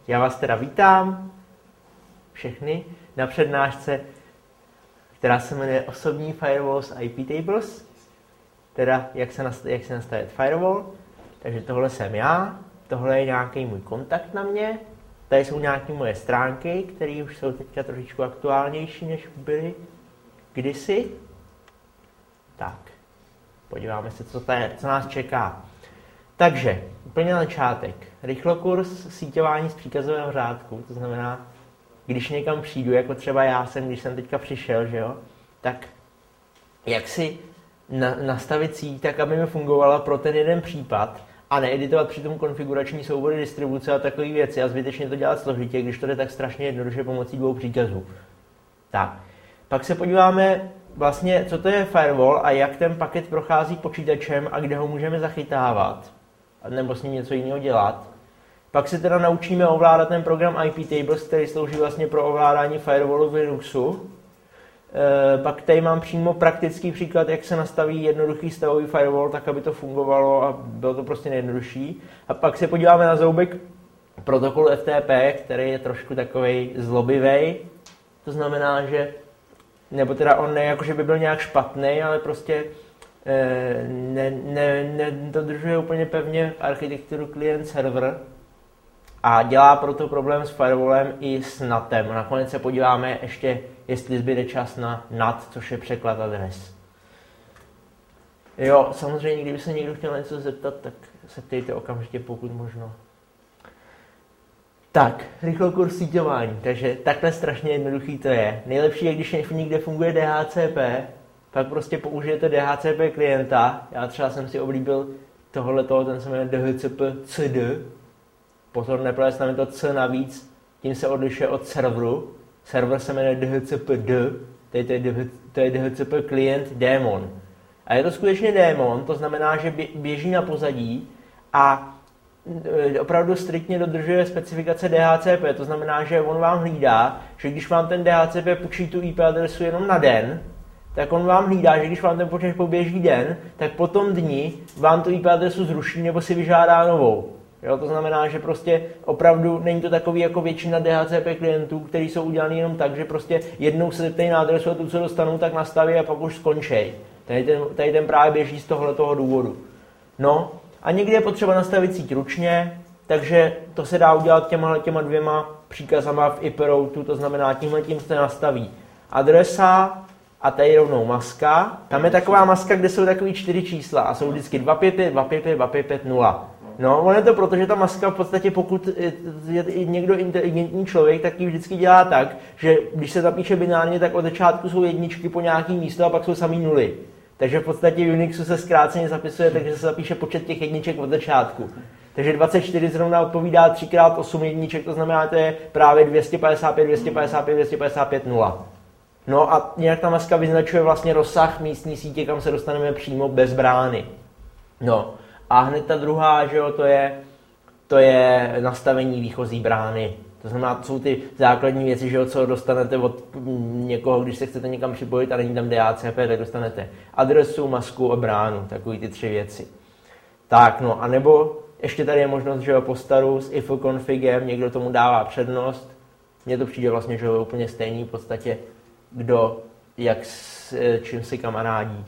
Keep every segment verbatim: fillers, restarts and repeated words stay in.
Já vás teda vítám všechny na přednášce, která se jmenuje Osobní firewalls a I P tables, teda jak se, nastav, jak se nastavit firewall. Takže tohle jsem já, tohle je nějaký můj kontakt na mě, tady jsou nějaké moje stránky, které už jsou teďka trošičku aktuálnější, než byly kdysi. Tak, podíváme se, co, tady, co nás čeká. Takže, úplně na začátek. Rychlokurs síťování z příkazového řádku, to znamená, když někam přijdu, jako třeba já jsem, když jsem teďka přišel, že jo, tak jak si na, nastavit síť tak, aby mi fungovala pro ten jeden případ a needitovat přitom konfigurační soubory distribuce a takové věci a zbytečně to dělat složitě, když to jde tak strašně jednoduše pomocí dvou příkazů. Tak, pak se podíváme vlastně, co to je firewall a jak ten paket prochází počítačem a kde ho můžeme zachytávat, nebo s ním něco jiného dělat. Pak se teda naučíme ovládat ten program I P tables, který slouží vlastně pro ovládání firewallu v Linuxu. E, pak tady mám přímo praktický příklad, jak se nastaví jednoduchý stavový firewall, tak aby to fungovalo a bylo to prostě nejjednodušší. A pak se podíváme na zoubek protokolu F T P, který je trošku takovej zlobivej. To znamená, že, nebo teda on ne jako, že by byl nějak špatný, ale prostě ne, ne, ne dodržuje úplně pevně architekturu klient-server a dělá proto problém s firewallem i s natem. Nakonec se podíváme ještě, jestli zbyde čas na nat, což je překlad adres. Jo, samozřejmě, kdyby se někdo chtěl něco zeptat, tak se ptejte okamžitě, pokud možno. Tak, rychlokurs síťování, takže takhle strašně jednoduchý to je. Nejlepší je, když někde funguje D H C P, pak prostě použijete D H C P klienta. Já třeba jsem si oblíbil tohohletoho, ten se jmenuje D H C P C D. Pozor, neplést tam je to C navíc, tím se odlišuje od serveru. Server se jmenuje D H C P D, to je D H C P klient daemon. A je to skutečně daemon, to znamená, že běží na pozadí a opravdu striktně dodržuje specifikace D H C P, to znamená, že on vám hlídá, že když vám ten D H C P půjčí tu I P adresu jenom na den, tak on vám hlídá, že když vám ten počítač poběží den, tak po tom dni vám tu I P adresu zruší nebo si vyžádá novou. Jo, to znamená, že prostě opravdu není to takový jako většina D H C P klientů, který jsou udělaný jenom tak, že prostě jednou se zeptají na adresu a tu, co dostanou, tak nastaví a pak už skončí. Tady ten, tady ten právě běží z tohoto důvodu. No a někdy je potřeba nastavit síť ručně, takže to se dá udělat těma, těma dvěma příkazama v I P routu, to znamená tímhle tím se nastaví adresa a tady rovnou maska. Tam je taková maska, kde jsou takový čtyři čísla a jsou vždycky dva pět pět, dva pět pět, dva pět pět, nula. No, ono je to proto, že ta maska v podstatě, pokud je někdo inteligentní člověk, tak ji vždycky dělá tak, že když se zapíše binárně, tak od začátku jsou jedničky po nějaký místo a pak jsou samý nuly. Takže v podstatě v Unixu se zkráceně zapisuje, takže se zapíše počet těch jedniček od začátku. Takže dvacet čtyři zrovna odpovídá tři krát osm jedniček, to znamená, to je právě dvě stě padesát pět, dvě stě padesát pět, dvě stě padesát pět, nula. No a nějak ta maska vyznačuje vlastně rozsah místní sítě, kam se dostaneme přímo bez brány. No a hned ta druhá, že jo, to je, to je nastavení výchozí brány. To znamená, to jsou ty základní věci, že jo, co dostanete od někoho, když se chcete někam připojit a není tam D H C P, tak dostanete adresu, masku a bránu, takový ty tři věci. Tak, no a nebo ještě tady je možnost, že jo, postaru s if configem, někdo tomu dává přednost. Mně to přijde vlastně, že jo, úplně stejný v podstatě, kdo, jak s čím si kamarádí.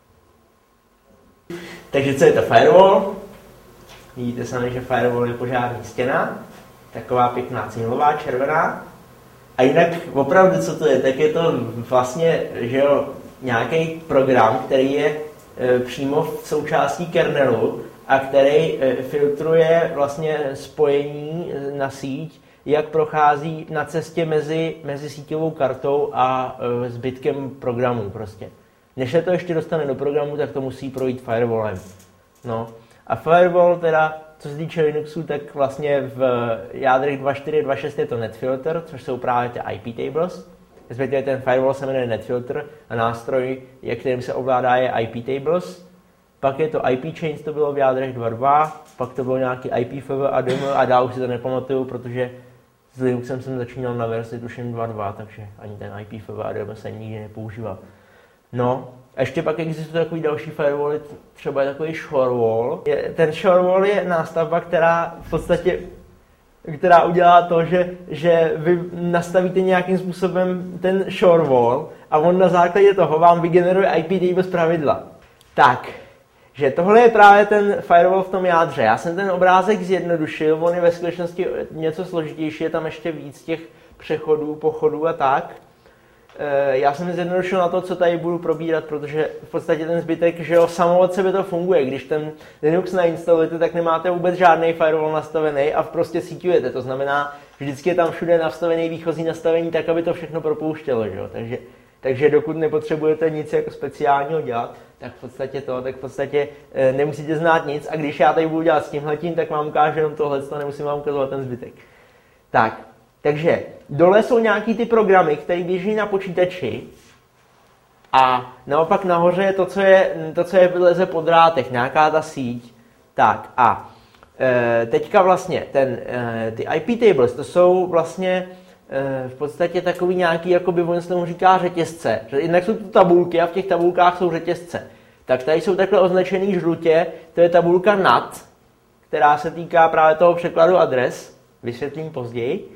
Takže co je to firewall? Vidíte sami, že firewall je požární stěna, taková pěkná cihlová, červená. A jinak opravdu, co to je, tak je to vlastně, že jo, nějaký program, který je e, přímo v součástí kernelu a který e, filtruje vlastně spojení na síť, jak prochází na cestě mezi, mezi síťovou kartou a e, zbytkem programu prostě. Než se to ještě dostane do programu, tak to musí projít firewallem. No. A firewall teda, co se týče Linuxu, tak vlastně v jádrech dva čtyři dva šest je to netfilter, což jsou právě ty I P tables. Respektive ten firewall se jmenuje netfilter a nástroj, kterým se ovládá, je I P tables. Pak je to I P chains, to bylo v jádrech dva dva, pak to bylo nějaký I P F V a D M a dál už si to nepamatuju, protože s Linuxem jsem začínal na verzi tuším dva dva, takže ani ten I P F V a D M se nikdy nepoužíval. No, a ještě pak existuje takový další firewall, třeba je takový shorewall. Je, ten shorewall je nástavba, která v podstatě která udělá to, že, že vy nastavíte nějakým způsobem ten shore wall a on na základě toho vám vygeneruje I P table z pravidla. Tak, že tohle je právě ten firewall v tom jádře. Já jsem ten obrázek zjednodušil, on je ve skutečnosti něco složitější, je tam ještě víc těch přechodů, pochodů a tak. Já jsem zjednodušil na to, co tady budu probírat, protože v podstatě ten zbytek, že jo, samo od sebe to funguje. Když ten Linux nainstalujete, tak nemáte vůbec žádný firewall nastavený a prostě síťujete. To znamená, vždycky je tam všude nastavený výchozí nastavení tak, aby to všechno propouštělo, že jo. Takže, takže dokud nepotřebujete nic jako speciálního dělat, tak v podstatě to, tak v podstatě e, nemusíte znát nic. A když já tady budu dělat s tímhletím, tak vám ukážu jenom tohle, nemusím vám ukazovat ten zbytek. Tak. Takže dole jsou nějaký ty programy, které běží na počítači a naopak nahoře je to, co je, to, co je vyleze po drátech, nějaká ta síť. Tak a e, teďka vlastně ten, e, ty I P tables, to jsou vlastně e, v podstatě takový nějaký, jakoby on se tomu říká řetězce. Jednak jsou tu tabulky a v těch tabulkách jsou řetězce. Tak tady jsou takhle označený žlutě, to je tabulka N A T, která se týká právě toho překladu adres, vysvětlím později.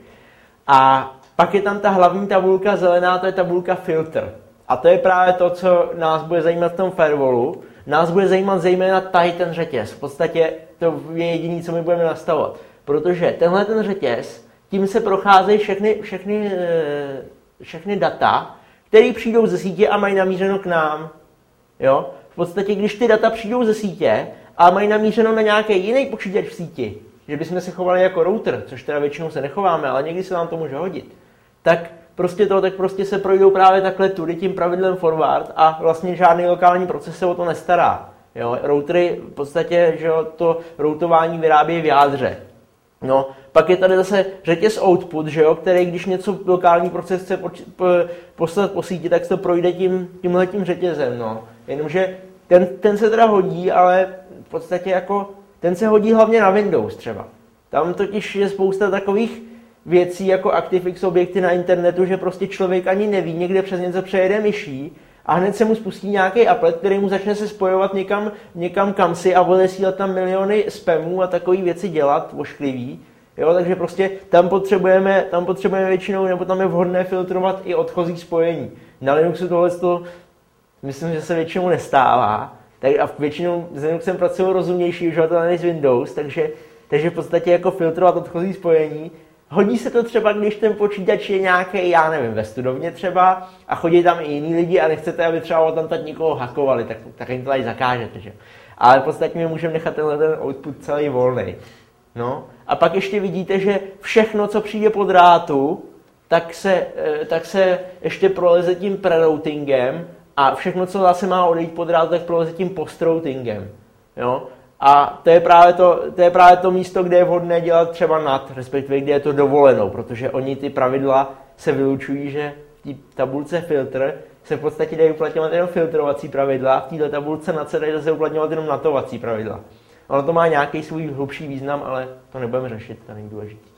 A pak je tam ta hlavní tabulka zelená, to je tabulka filter. A to je právě to, co nás bude zajímat v tom firewallu. Nás bude zajímat zejména tady ten řetěz. V podstatě to je jediné, co my budeme nastavovat. Protože tenhle ten řetěz, tím se procházejí všechny, všechny, všechny data, které přijdou ze sítě a mají namířeno k nám. Jo? V podstatě, když ty data přijdou ze sítě a mají namířeno na nějaký jiný počítač v síti, že bychom se chovali jako router, což teda většinou se nechováme, ale někdy se nám to může hodit, tak prostě to, tak prostě se projdou právě takhle tudy tím pravidlem forward a vlastně žádný lokální proces se o to nestará. Jo? Routery v podstatě, že jo, to routování vyrábí v jádře. No, pak je tady zase řetěz output, že jo, který když něco lokální proces chce po, po, poslat po síti, tak se to projde tím, tímhletím řetězem. No. Jenomže ten, ten se teda hodí, ale v podstatě jako ten se hodí hlavně na Windows třeba. Tam totiž je spousta takových věcí jako ActiveX objekty na internetu, že prostě člověk ani neví, někde přes něco přejede myší a hned se mu spustí nějaký applet, který mu začne se spojovat někam, někam kamsi a odesílat tam miliony spamů a takové věci dělat, ošklivý. Jo, takže prostě tam potřebujeme, tam potřebujeme většinou, nebo tam je vhodné filtrovat i odchozí spojení. Na Linuxu tohle to, myslím, že se většinou nestává. Tak a většinou s Linuxem pracují rozumnější uživatelé než Windows, takže, takže v podstatě jako filtrovat odchozí spojení. Hodí se to třeba, když ten počítač je nějaký, já nevím, ve studovně třeba a chodí tam i jiní lidi a nechcete, aby třeba tam tak někoho hakovali, tak, tak jim to tady zakážete, že? Ale v podstatě my můžeme nechat tenhle ten output celý volný. No. A pak ještě vidíte, že všechno, co přijde po drátu, tak se, tak se ještě proleze tím preroutingem a všechno, co zase má odejít po drátu, tak proleze tím postroutingem. Jo? A to je, právě to, to je právě to místo, kde je vhodné dělat třeba N A T, respektive kde je to dovoleno, protože oni ty pravidla se vylučují, že v té tabulce filtr se v podstatě dají uplatňovat jenom filtrovací pravidla a v této tabulce N A T se dají zase uplatňovat jenom natovací pravidla. Ono to má nějaký svůj hlubší význam, ale to nebudeme řešit, to není důležité.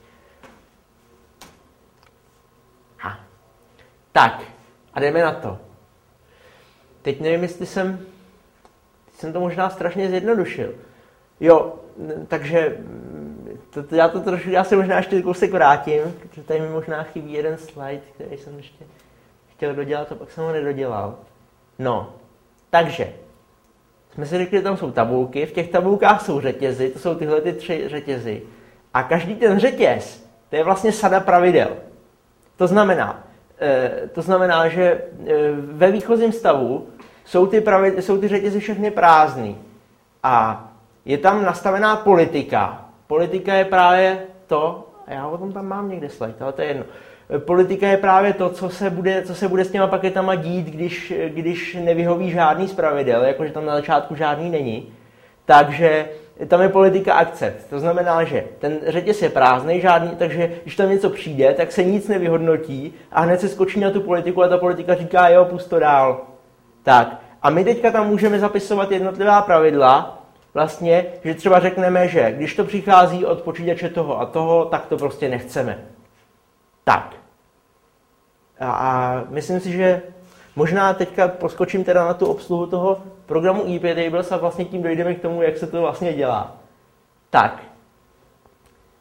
Ha. Tak, a jdeme na to. Teď nevím, jestli jsem, jsem to možná strašně zjednodušil. Jo, takže to, to, já, to trošku, já se možná ještě kousek vrátím, protože tady mi možná chybí jeden slide, který jsem ještě chtěl dodělat a pak jsem ho nedodělal. No, takže jsme si řekli, že tam jsou tabulky, v těch tabulkách jsou řetězy, to jsou tyhle ty tři řetězy. A každý ten řetěz, to je vlastně sada pravidel. To znamená, to znamená, že ve výchozím stavu jsou ty, pravidla, jsou ty řetězy všechny prázdný. A je tam nastavená politika. Politika je právě to, a já o tom tam mám někde slide, ale to je jedno. Politika je právě to, co se bude, co se bude s těma paketama dít, když, když nevyhoví žádný z pravidel, jakože tam na začátku žádný není. Takže tam je politika accept. To znamená, že ten řetěz je prázdný, žádný, takže když tam něco přijde, tak se nic nevyhodnotí a hned se skočí na tu politiku a ta politika říká, jo, pust to dál. Tak. A my teďka tam můžeme zapisovat jednotlivá pravidla, vlastně, že třeba řekneme, že když to přichází od počítače toho a toho, tak to prostě nechceme. Tak. A, a myslím si, že možná teďka poskočím teda na tu obsluhu toho programu I P Tables a vlastně tím dojdeme k tomu, jak se to vlastně dělá. Tak.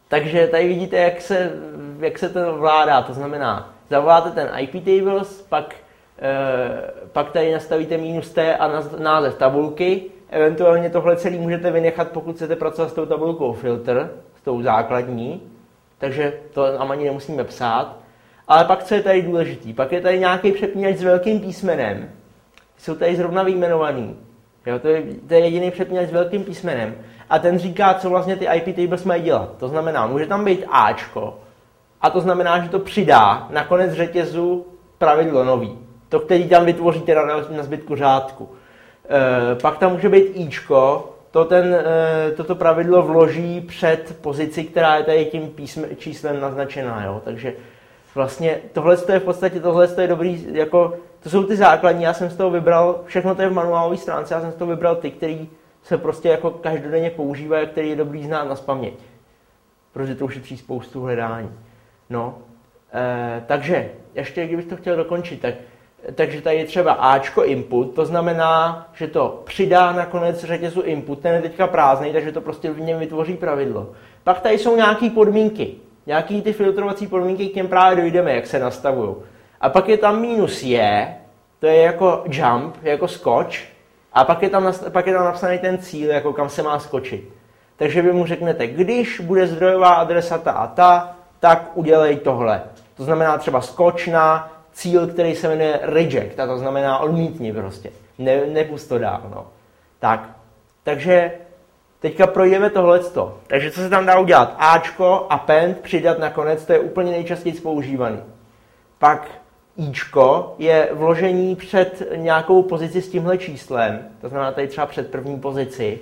Takže tady vidíte, jak se, jak se to vládá. To znamená, zavoláte ten I P tables, pak, eh, pak tady nastavíte minus T a název tabulky. Eventuálně tohle celý můžete vynechat, pokud chcete pracovat s tou tabulkou filter, s tou základní. Takže to ani nemusíme psát. Ale pak, co je tady důležitý, pak je tady nějaký přepínač s velkým písmenem. Jsou tady zrovna vyjmenovaný. Jo, to, je, to je jediný přepínač s velkým písmenem. A ten říká, co vlastně ty I P tables mají dělat. To znamená, může tam být Ačko. A to znamená, že to přidá na konec řetězu pravidlo nový. To, který tam vytvoříte na, na zbytku řádku. E, pak tam může být Ičko. To ten, e, toto pravidlo vloží před pozici, která je tady tím písm, číslem naznačená. Jo? Takže vlastně tohle je v podstatě tohle je dobrý, jako, to jsou ty základní, já jsem z toho vybral, všechno to je v manuálové stránce, já jsem z toho vybral ty, který se prostě jako každodenně používají, který je dobrý znát nazpaměť. Protože to ušetří spoustu hledání. No, e, takže, ještě kdybych to chtěl dokončit, tak, takže tady je třeba Ačko input, to znamená, že to přidá na konec řetězu input, ten je teďka prázdný, takže to prostě v něm vytvoří pravidlo. Pak tady jsou nějaké podmínky, nějaký ty filtrovací podmínky, k těm právě dojdeme, jak se nastavují. A pak je tam minus je, to je jako jump, jako skoč, a pak je tam, pak je tam napsaný ten cíl, jako kam se má skočit. Takže vy mu řeknete, když bude zdrojová adresa ta a ta, tak udělej tohle. To znamená třeba skoč na cíl, který se jmenuje reject, a to znamená odmítni prostě. Ne, nepust to dál, no. Tak, takže teďka projdeme tohleto. Takže co se tam dá udělat? Ačko, append, přidat nakonec, to je úplně nejčastěji používaný. Pak Ičko je vložení před nějakou pozici s tímhle číslem, to znamená tady třeba před první pozici.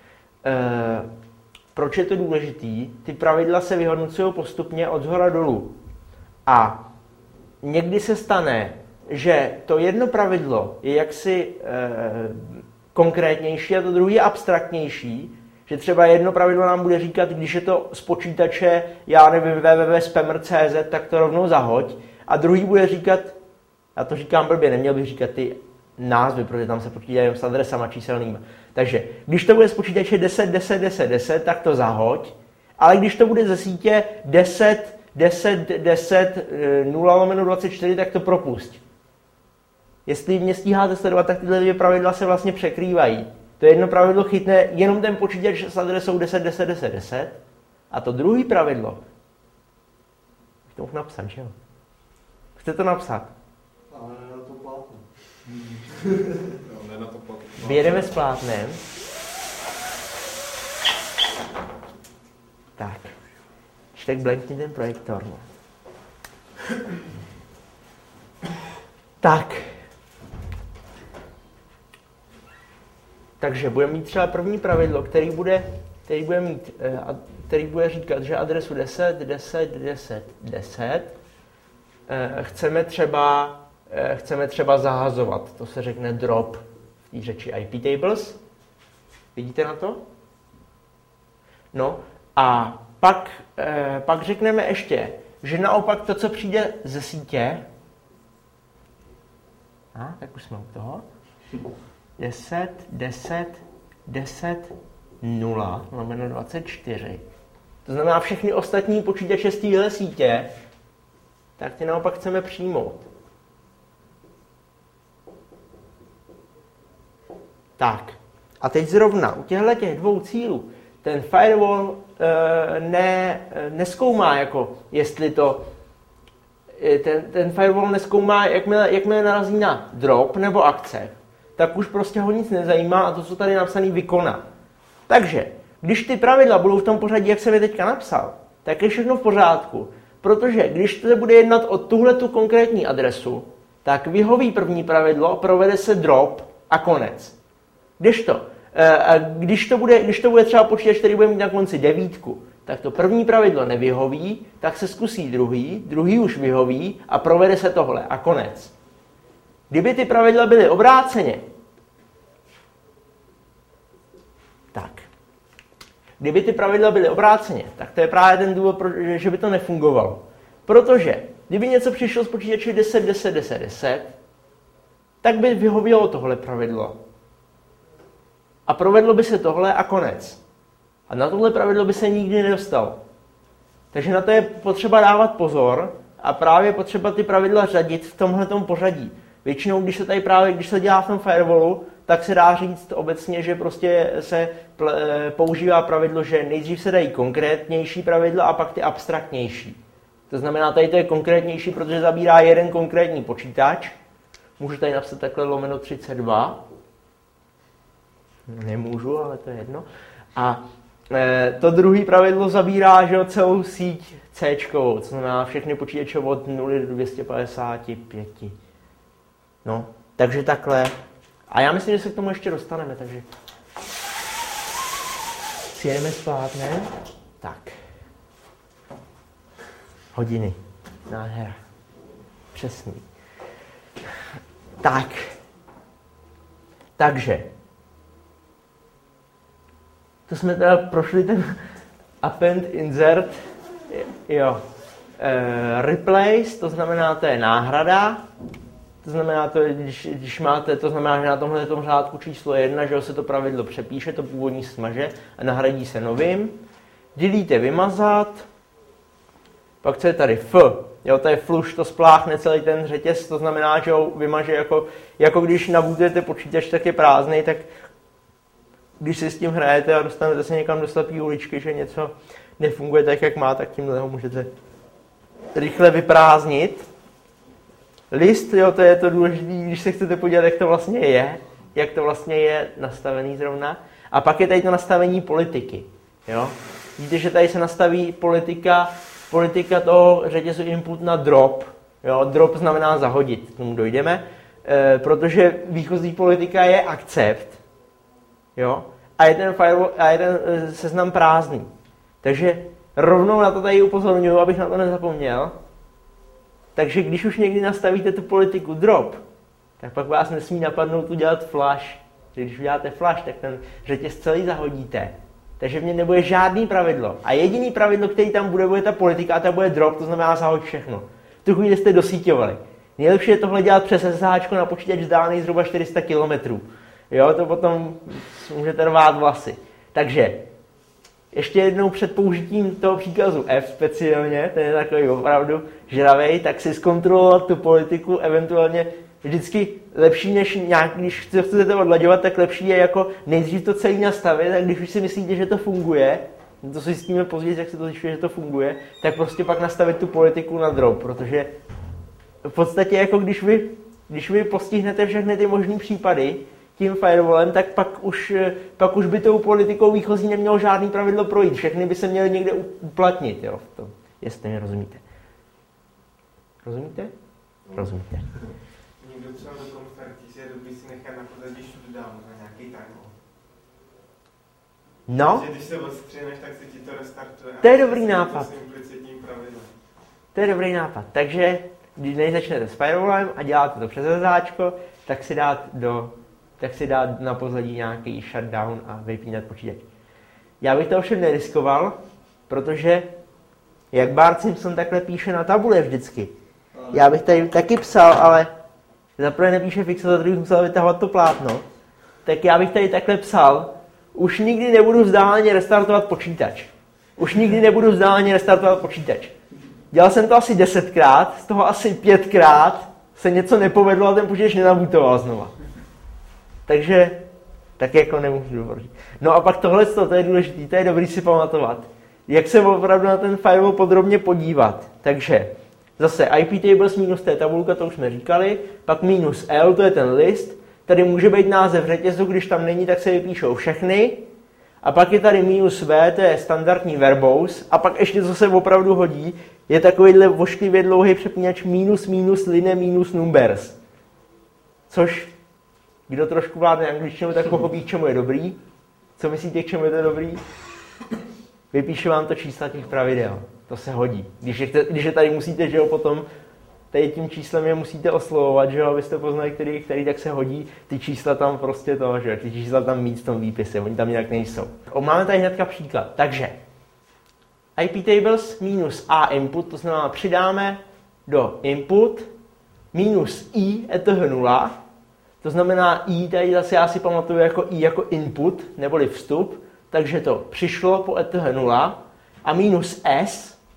E, proč je to důležitý? Ty pravidla se vyhodnocují postupně od zhora dolů. A někdy se stane, že to jedno pravidlo je jaksi e, konkrétnější a to druhé je abstraktnější, že třeba jedno pravidlo nám bude říkat, když je to z počítače, já nevím, www spammer tečka cé zet, tak to rovnou zahoď. A druhý bude říkat, já to říkám blbě, neměl bych říkat ty názvy, protože tam se počítají jenom s adresama číselnými. Takže když to bude z počítače deset, deset, deset, deset, tak to zahoď, ale když to bude ze sítě deset, deset, deset, nula lomeno dvacet čtyři, tak to propusť. Jestli mě stíháte sledovat, tak tyhle dvě pravidla se vlastně překrývají. To jedno pravidlo chytne jenom ten počítač s adresou deset, deset, deset, deset a to druhý pravidlo, bych to mohl napsat, že jo? Chcete to napsat? Ale ne na to plátno. Ne na to plátno. Vyjedeme s plátnem. Tak. Ještě tak blankni ten projektor. No. Tak. Takže budeme mít třeba první pravidlo, který bude, který bude, mít, který bude říkat, že adresu deset, deset, deset, deset chceme třeba, chceme třeba zahazovat. To se řekne drop v té řeči I P tables. Vidíte na to? No a pak, pak řekneme ještě, že naopak to, co přijde ze sítě, a, tak už jsme u toho, deset, deset, deset, nula, lomeno dvacet čtyři. To znamená všechny ostatní počítače z téhle sítě, tak ty naopak chceme přijmout. Tak. A teď zrovna u těchto těch dvou cílů ten firewall e, ne, neskoumá, jako jestli to ten, ten firewall neskoumá, jakmile, jakmile narazí na drop nebo akce, tak už prostě ho nic nezajímá a to, co tady napsaný, vykoná. Takže, když ty pravidla budou v tom pořadí, jak jsem je teďka napsal, tak je všechno v pořádku. Protože když se bude jednat o tuhletu konkrétní adresu, tak vyhoví první pravidlo, provede se drop a konec. Kdežto, když to bude, když to bude třeba počítač, který bude mít na konci devítku, tak to první pravidlo nevyhoví, tak se zkusí druhý, druhý už vyhoví a provede se tohle a konec. Kdyby ty pravidla byly obráceně, tak. Kdyby ty pravidla byly obráceně, tak to je právě ten důvod, že by to nefungovalo. Protože kdyby něco přišlo z počítače deset, deset, deset, deset, tak by vyhovělo tohle pravidlo. A provedlo by se tohle a konec. A na tohle pravidlo by se nikdy nedostalo. Takže na to je potřeba dávat pozor a právě potřeba ty pravidla řadit v tomhletom pořadí. Většinou, když se tady právě, když se dělá v tom firewallu, tak se dá říct obecně, že prostě se používá pravidlo, že nejdřív se dají konkrétnější pravidla a pak ty abstraktnější. To znamená, tady to je konkrétnější, protože zabírá jeden konkrétní počítač. Můžu tady napsat takhle lomeno třicet dva. Nemůžu, ale to je jedno. A e, to druhé pravidlo zabírá, že celou síť C-čkovou, to znamená všechny počítače od nula do dvě stě padesát pět. No, takže takhle. A já myslím, že se k tomu ještě dostaneme, takže si jedeme spát, ne? Tak. Hodiny. Nádhera. Přesný. Tak. Takže. To jsme teda prošli ten append, insert, jo. E, replace, to znamená, to je náhrada. To znamená, to, když, když máte, to znamená, že na tomhle tom řádku číslo jedna, že se to pravidlo přepíše, to původní smaže a nahradí se novým. Delete vymazat. Pak co je tady F, jo, to je flush, to spláchne celý ten řetěz, to znamená, že ho vymaže jako, jako když nabootujete počítač, tak je prázdnej, tak když si s tím hrajete a dostanete se někam do slepý uličky, že něco nefunguje tak, jak má, tak tímhle ho můžete rychle vyprázdnit. List, jo, to je to důležité, když se chcete podívat, jak to vlastně je, jak to vlastně je nastavený zrovna. A pak je tady to nastavení politiky, jo. Vidíte, že tady se nastaví politika, politika toho řetězu input na drop. Jo, drop znamená zahodit, k tomu dojdeme, e, protože výchozí politika je accept. Jo, a je ten firewall, a je ten e, seznam prázdný. Takže rovnou na to tady upozorňuji, abych na to nezapomněl. Takže když už někdy nastavíte tu politiku drop, tak pak vás nesmí napadnout udělat flash. Když uděláte flash, tak ten řetěz celý zahodíte. Takže v něm nebude žádný pravidlo. A jediný pravidlo, který tam bude, bude ta politika a ta bude drop, to znamená zahoď všechno. V tu chvíli jste dosíťovali. Nejlepší je tohle dělat přes S H na počítač vzdálený zhruba čtyři sta kilometrů. Jo, to potom můžete rvát vlasy. Takže ještě jednou před použitím toho příkazu F speciálně, ten je takový opravdu žravej, tak si zkontrolovat tu politiku, eventuálně vždycky lepší, než nějak, když chcete odlaďovat, tak lepší je jako nejdřív to celý nastavit, a když už si myslíte, že to funguje, to si zjistíme později, jak se to zjišťuje, že to funguje, tak prostě pak nastavit tu politiku na drop, protože v podstatě jako když vy, když vy postihnete všechny ty možný případy tím firewallem, tak pak už, pak už by tou politikou výchozí nemělo žádný pravidlo projít. Všechny by se měly někde uplatnit, jo, v tom, jestli mi rozumíte. Rozumíte? Rozumíte. Někdo třeba do konferencí je dobrý si nechat na pozadí shutdown na nějaký timeout. No. Když se odstříneš, tak se ti to restartuje. To je dobrý nápad. To implicitním pravidlem. To je dobrý nápad. Takže když než začnete s firewallem a děláte to přes záčko, tak si dát do tak si dát na pozadí nějaký shutdown a vypínat počítač. Já bych to ovšem neriskoval, protože jak Bart Simpson takhle píše na tabule vždycky. Já bych tady taky psal, ale zaprvé nepíše fixo, za druhý musel vytahovat to plátno. Tak já bych tady takhle psal, už nikdy nebudu vzdáleně restartovat počítač. Už nikdy nebudu vzdáleně restartovat počítač. Dělal jsem to asi desetkrát, z toho asi pětkrát se něco nepovedlo a ten počítač nenabutoval znova. Takže tak jako nemůžu dovolit. No a pak tohle, to je důležité, to je dobrý si pamatovat. Jak se opravdu na ten firewall podrobně podívat. Takže zase I P tables minus T tabulka, to už jsme říkali, pak minus L, to je ten list, tady může být název řetězu, když tam není, tak se vypíšou všechny. A pak je tady minus V, to je standardní verbose, a pak ještě, co se opravdu hodí, je takovýhle vošklivě dlouhý přepínač minus minus line minus numbers. Což kdo trošku vládne angličtinu, tak pochopí, k čemu je dobrý. Co myslíte, k čemu je to dobrý? Vypíšu vám to čísla těch pravidel. To se hodí. Když je, když je tady musíte, že jo, potom tady tím číslem je musíte oslovovat, že jo, abyste poznali, který, který, tak se hodí. Ty čísla tam prostě to, že jo, ty čísla tam mít v tom výpise, oni tam jinak nejsou. O, máme tady hnedka příklad. Takže I P tables minus A input, to znamená přidáme do input minus I eth nula, to znamená I, tady zase já si pamatuju jako I jako input, neboli vstup, takže to přišlo po eth nula, a minus S,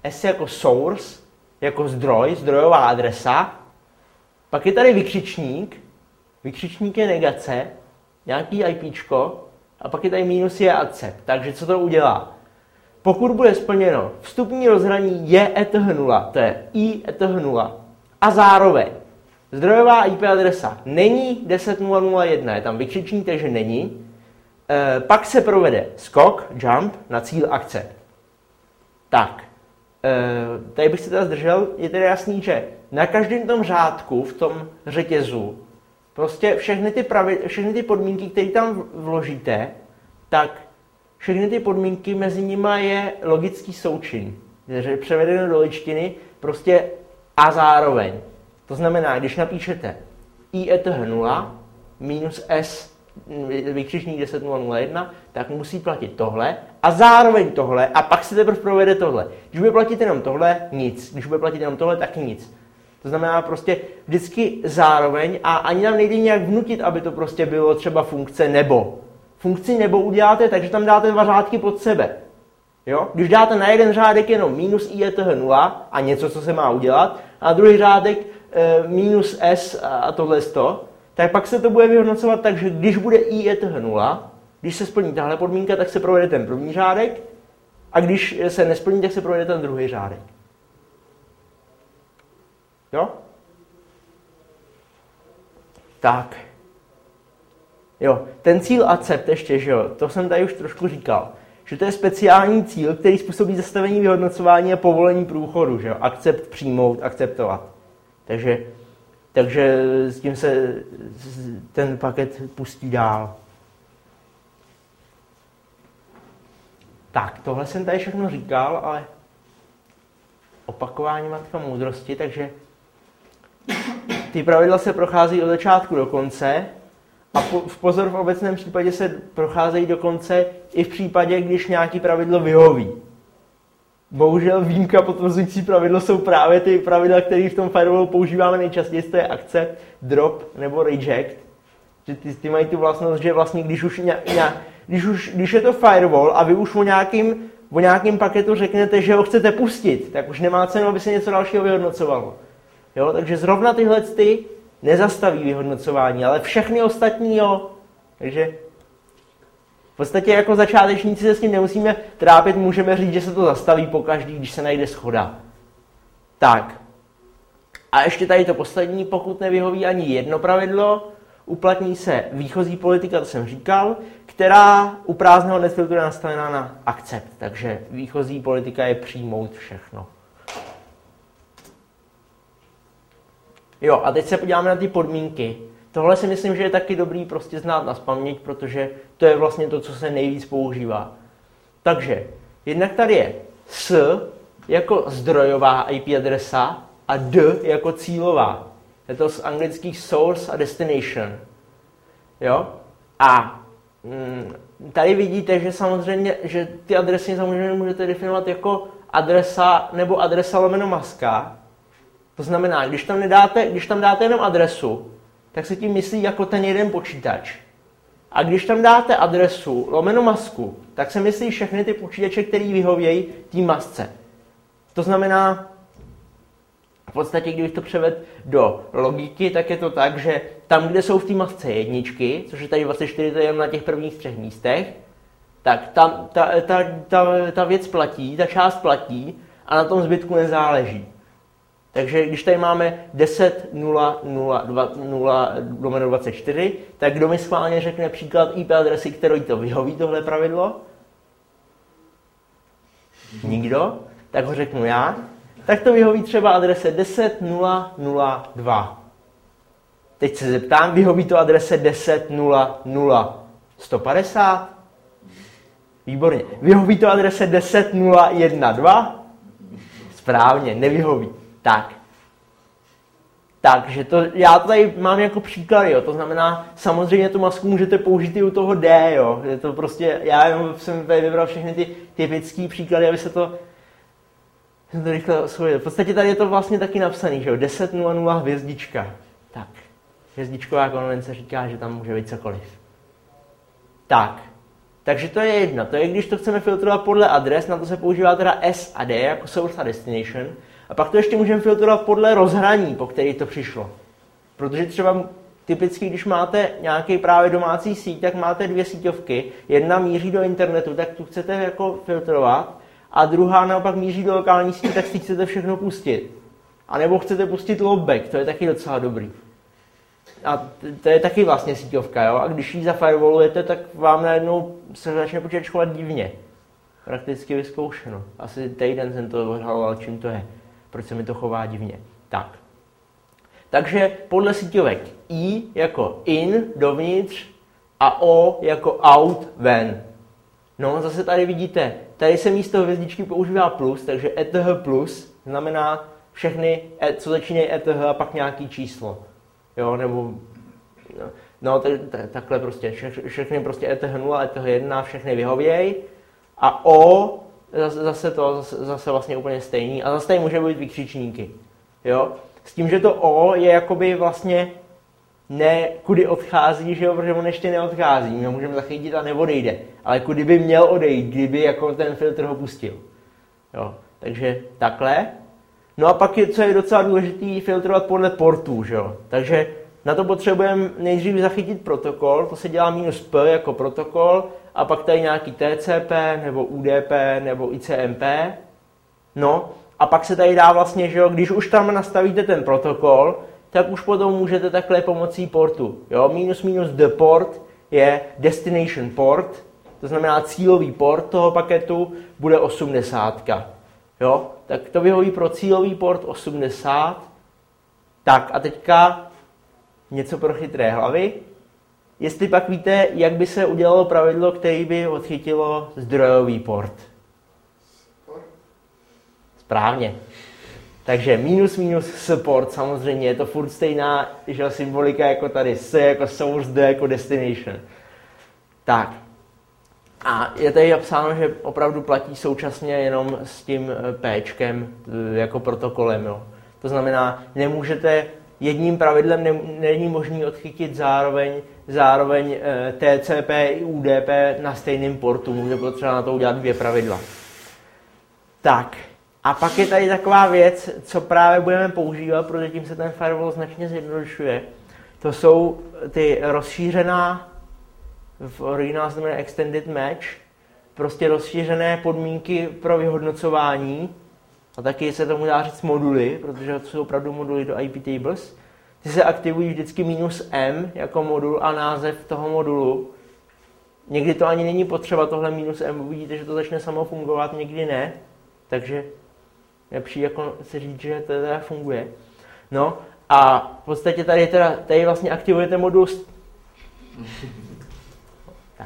S jako source, jako zdroj, zdrojová adresa, pak je tady vykřičník, vykřičník je negace, nějaký IPčko, a pak je tady minus je accept. Takže co to udělá? Pokud bude splněno vstupní rozhraní je eth nula, to je i eth nula, a zároveň zdrojová I P adresa není deset nula nula jedna, je tam vykřičník, takže není, e, pak se provede skok, jump, na cíl akce. Tak, e, tady bych se teda zdržel, je tedy jasný, že na každém tom řádku, v tom řetězu, prostě všechny ty, pravi, všechny ty podmínky, které tam vložíte, tak všechny ty podmínky mezi nimi je logický součin. Takže převedeno do ličtiny prostě a zároveň. To znamená, když napíšete i eth nula minus s vykřičník deset nula nula jedna, tak musí platit tohle a zároveň tohle a pak se teprve provede tohle. Když bude platit jenom tohle, nic. Když bude platit jenom tohle, taky nic. To znamená prostě vždycky zároveň a ani nám nejde nějak vnutit, aby to prostě bylo třeba funkce nebo. Funkci nebo uděláte, takže tam dáte dva řádky pod sebe. Jo? Když dáte na jeden řádek jenom minus i eth nula a něco, co se má udělat, a na druhý řádek e, minus s a tohle sto, tak pak se to bude vyhodnocovat tak, že když bude i eth nula, když se splní tahle podmínka, tak se provede ten první řádek a když se nesplní, tak se provede ten druhý řádek. Jo? Tak. Jo, ten cíl accept ještě, že jo, to jsem tady už trošku říkal, že to je speciální cíl, který způsobí zastavení vyhodnocování a povolení průchodu, že jo, accept přijmout, akceptovat. Takže, takže s tím se ten paket pustí dál. Tak, tohle jsem tady všechno říkal, ale opakování matka moudrosti, takže ty pravidla se procházejí od začátku do konce a po, v pozor v obecném případě se procházejí do konce i v případě, když nějaký pravidlo vyhoví. Bohužel výjimka potvrzující pravidlo jsou právě ty pravidla, které v tom firewallu používáme nejčastěji, to je accept, drop nebo reject. Že ty, ty mají tu vlastnost, že vlastně když už, ně, ně, když už když je to firewall a vy už o nějakým, o nějakým paketu řeknete, že ho chcete pustit, tak už nemá cenu, aby se něco dalšího vyhodnocovalo. Jo, takže zrovna tyhle ty nezastaví vyhodnocování, ale všechny ostatní jo. Takže v podstatě jako začátečníci se s tím nemusíme trápit, můžeme říct, že se to zastaví pokaždý, když se najde shoda. Tak. A ještě tady to poslední, pokud nevyhoví ani jedno pravidlo, uplatní se výchozí politika, to jsem říkal, která u prázdného netfiltru je nastavená na akcept. Takže výchozí politika je přijmout všechno. Jo, a teď se podíváme na ty podmínky. Tohle si myslím, že je taky dobrý prostě znát nazpaměť, protože to je vlastně to, co se nejvíc používá. Takže, jednak tady je S jako zdrojová I P adresa a D jako cílová. Je to z anglických source a destination. Jo? A mm, tady vidíte, že samozřejmě, že ty adresy samozřejmě můžete definovat jako adresa nebo adresa lomeno maska. To znamená, když tam, nedáte, když tam dáte jenom adresu, tak se tím myslí jako ten jeden počítač. A když tam dáte adresu lomeno masku, tak se myslí všechny ty počítače, které vyhovějí té masce. To znamená, v podstatě, když to převed do logiky, tak je to tak, že tam, kde jsou v té masce jedničky, což je tady dvacet čtyři, to je jen na těch prvních třech místech, tak tam ta, ta, ta, ta věc platí, ta část platí a na tom zbytku nezáleží. Takže když tady máme deset nula nula nula dvacet čtyři, tak kdo mi schválně řekne příklad I P adresy, kterou to vyhoví tohle pravidlo? Nikdo? Tak ho řeknu já. Tak to vyhoví třeba adrese deset nula nula dva. Teď se zeptám, vyhoví to adrese deset nula nula sto padesát? Výborně. Vyhoví to adrese deset nula jedna dva? Správně, nevyhoví. Tak. Takže to, já to tady mám jako příklad, jo. To znamená, samozřejmě tu masku můžete použít i u toho D, jo. Je to prostě, já jenom jsem tady vybral všechny ty typické příklady, aby se to, jsem to rychle osvojil. V podstatě tady je to vlastně taky napsaný, že jo. deset nula nula hvězdička. Tak. Hvězdičková konvence říká, že tam může být cokoliv. Tak. Takže to je jedna. To je, když to chceme filtrovat podle adres, na to se používá teda S a D jako source a destination. A pak to ještě můžeme filtrovat podle rozhraní, po který to přišlo. Protože třeba typicky, když máte nějaký právě domácí síť, tak máte dvě síťovky. Jedna míří do internetu, tak tu chcete jako filtrovat, a druhá naopak míří do lokální sítě, tak si chcete všechno pustit. A nebo chcete pustit loopback, to je taky docela dobrý. A to je taky vlastně síťovka, jo? A když ji zafirewallujete, tak vám najednou se začne počítač chovat divně. Prakticky vyzkoušeno. Asi týden jsem to odhaloval, čím to je. Proč se mi to chová divně. Tak. Takže podle síťovek I jako in, dovnitř, a O jako out, ven. No, zase tady vidíte, tady se místo hvězdičky používá plus, takže eth plus znamená všechny, co začínají eth a pak nějaký číslo. Jo, nebo, no, no tak, tak, takhle prostě, vše, všechny prostě eth nula, eth jedna, všechny vyhověj. A O, zase, zase to, zase, zase vlastně úplně stejný. A zase tady může být vykřičníky. Jo, s tím, že to O je jakoby vlastně ne kudy odchází, že jo, protože on ještě neodchází, my ho můžeme zachytit a neodejde. Ale kudy by měl odejít, kdyby jako ten filtr ho pustil. Jo, takže takhle. No a pak je, co je docela důležitý, filtrovat podle portů, že jo. Takže na to potřebujeme nejdřív zachytit protokol, to se dělá minus P jako protokol, a pak tady nějaký T C P, nebo U D P, nebo I C M P. No, a pak se tady dá vlastně, že jo, když už tam nastavíte ten protokol, tak už potom můžete takhle pomocí portu. Jo, minus minus the port je destination port, to znamená cílový port toho paketu bude osmdesát. Jo, tak to vyhoví pro cílový port osmdesát. Tak a teďka něco pro chytré hlavy. Jestli pak víte, jak by se udělalo pravidlo, které by odchytilo zdrojový port. Správně. Takže minus minus support, samozřejmě, je to furt stejná že, symbolika jako tady. S jako source, D jako destination. Tak. A je tady napsáno, že opravdu platí současně jenom s tím Pčkem jako protokolem. Jo. To znamená, nemůžete jedním pravidlem ne, není možné odchytit zároveň, zároveň T C P i U D P na stejném portu. Může potřeba na to udělat dvě pravidla. Tak. A pak je tady taková věc, co právě budeme používat, protože tím se ten firewall značně zjednodušuje. To jsou ty rozšířená, v originálu se jmenuje extended match, prostě rozšířené podmínky pro vyhodnocování, a taky se tomu dá říct moduly, protože to jsou opravdu moduly do I P tables. Ty se aktivují vždycky minus M jako modul a název toho modulu. Někdy to ani není potřeba, tohle minus M, uvidíte, že to začne samo fungovat, někdy ne, takže lepší jako se říct, že to teda funguje. No a v podstatě tady, teda, tady vlastně aktivujete modul. Tak.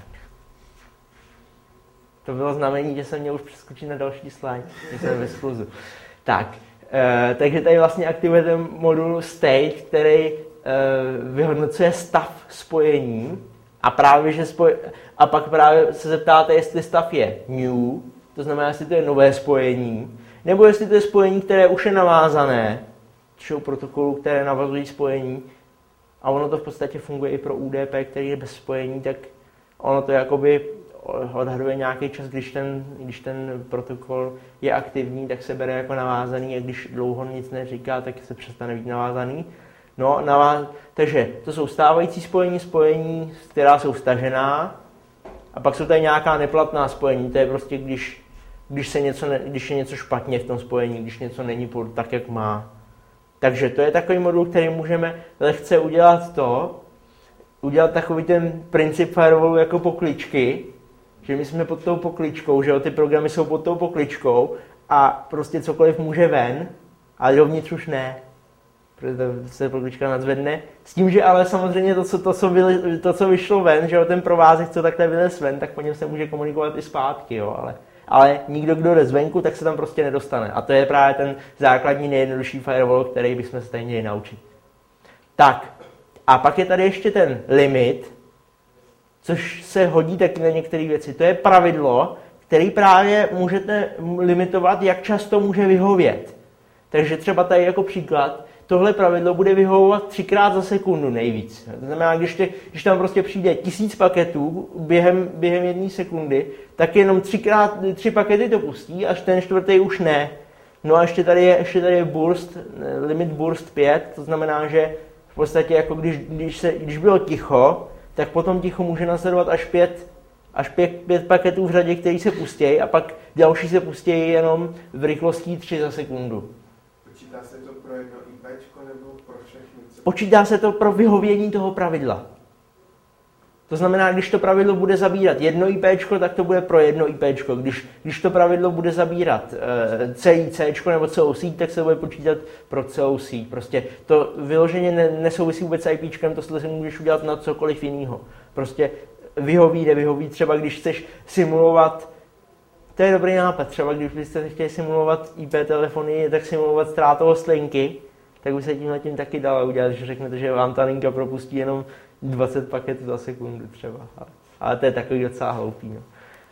To bylo znamení, že jsem měl už přeskočit na další slide, že jsem ve skluzu. Tak, e, takže tady vlastně aktivujete modul state, který e, vyhodnocuje stav spojení a právě, že spoj... a pak právě se zeptáte, jestli stav je new, to znamená, jestli to je nové spojení, nebo jestli to je spojení, které už je navázané, jsou protokolů, které navazují spojení, a ono to v podstatě funguje i pro U D P, který je bez spojení, tak ono to jakoby odhaduje nějaký čas, když ten, když ten protokol je aktivní, tak se bere jako navázaný, a když dlouho nic neříká, tak se přestane být navázaný. No, naváz... Takže to jsou stávající spojení, spojení, která jsou stažená, a pak jsou tady nějaká neplatná spojení, to je prostě, když Když, se něco ne, když je něco špatně v tom spojení, když něco není tak, jak má. Takže to je takový modul, který můžeme lehce udělat to, udělat takový ten princip firewallu jako pokličky, že my jsme pod tou pokličkou, že jo, ty programy jsou pod tou pokličkou a prostě cokoliv může ven, ale dovnitř už ne, protože se poklička nadzvedne. S tím, že ale samozřejmě to, co, to, co, vy, to, co vyšlo ven, že jo, ten provázek, co takhle vylez ven, tak po něm se může komunikovat i zpátky, jo, ale ale nikdo, kdo jde zvenku, tak se tam prostě nedostane. A to je právě ten základní nejjednodušší firewall, který bychom se tady měli naučit. Tak, a pak je tady ještě ten limit, což se hodí taky na některé věci. To je pravidlo, který právě můžete limitovat, jak často může vyhovět. Takže třeba tady jako příklad, tohle pravidlo bude vyhovovat třikrát za sekundu nejvíc. To znamená, když, ty, když tam prostě přijde tisíc paketů během, během jedné sekundy, tak jenom třikrát, tři pakety to pustí, až ten čtvrtý už ne. No a ještě tady je, ještě tady je burst, limit burst pět, to znamená, že v podstatě jako když, když, se, když bylo ticho, tak potom ticho může následovat až pět, až pět, pět paketů v řadě, který se pustějí, a pak další se pustějí jenom v rychlosti tři za sekundu. Počítá se to pro jedno IPčko nebo pro všechny? Počítá se to pro vyhovění toho pravidla. To znamená, když to pravidlo bude zabírat jedno IPčko, tak to bude pro jedno IPčko. Když, když to pravidlo bude zabírat e, celý Cčko nebo celou síť, tak se bude počítat pro celou síť. Prostě to vyloženě ne, nesouvisí vůbec s IPčkem, to si můžeš udělat na cokoliv jiného. Prostě vyhoví, nevyhoví. Třeba když chceš simulovat, to je dobrý nápad, třeba když byste chtěli simulovat I P telefony, tak simulovat ztrátovost linky, tak by se tímhle tím taky dalo udělat, že řeknete, že vám ta linka propustí jenom dvacet paketů za sekundu třeba. Ale, ale to je takový docela hloupý. No.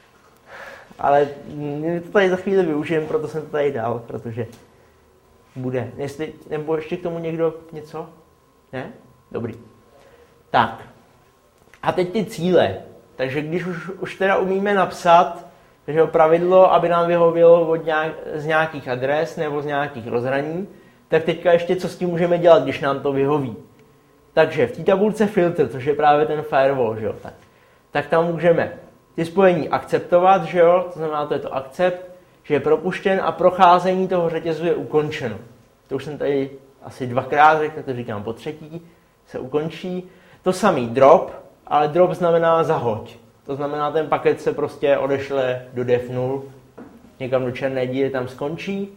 Ale my to tady za chvíli využijem, proto jsem to tady dal, protože bude. Jestli, nebo ještě k tomu někdo něco? Ne? Dobrý. Tak. A teď ty cíle. Takže když už, už teda umíme napsat že pravidlo, aby nám vyhovělo od nějak, z nějakých adres nebo z nějakých rozhraní, tak teďka ještě co s tím můžeme dělat, když nám to vyhoví. Takže v té tabulce filtr, což je právě ten firewall, že jo, tak, tak tam můžeme ty spojení akceptovat, že jo, to znamená, to je to akcept, že je propuštěn a procházení toho řetězu je ukončeno. To už jsem tady asi dvakrát řekl, to říkám po třetí, se ukončí. To samý drop, ale drop znamená zahoď. To znamená, ten paket se prostě odešle do def nul, někam do černé díry, tam skončí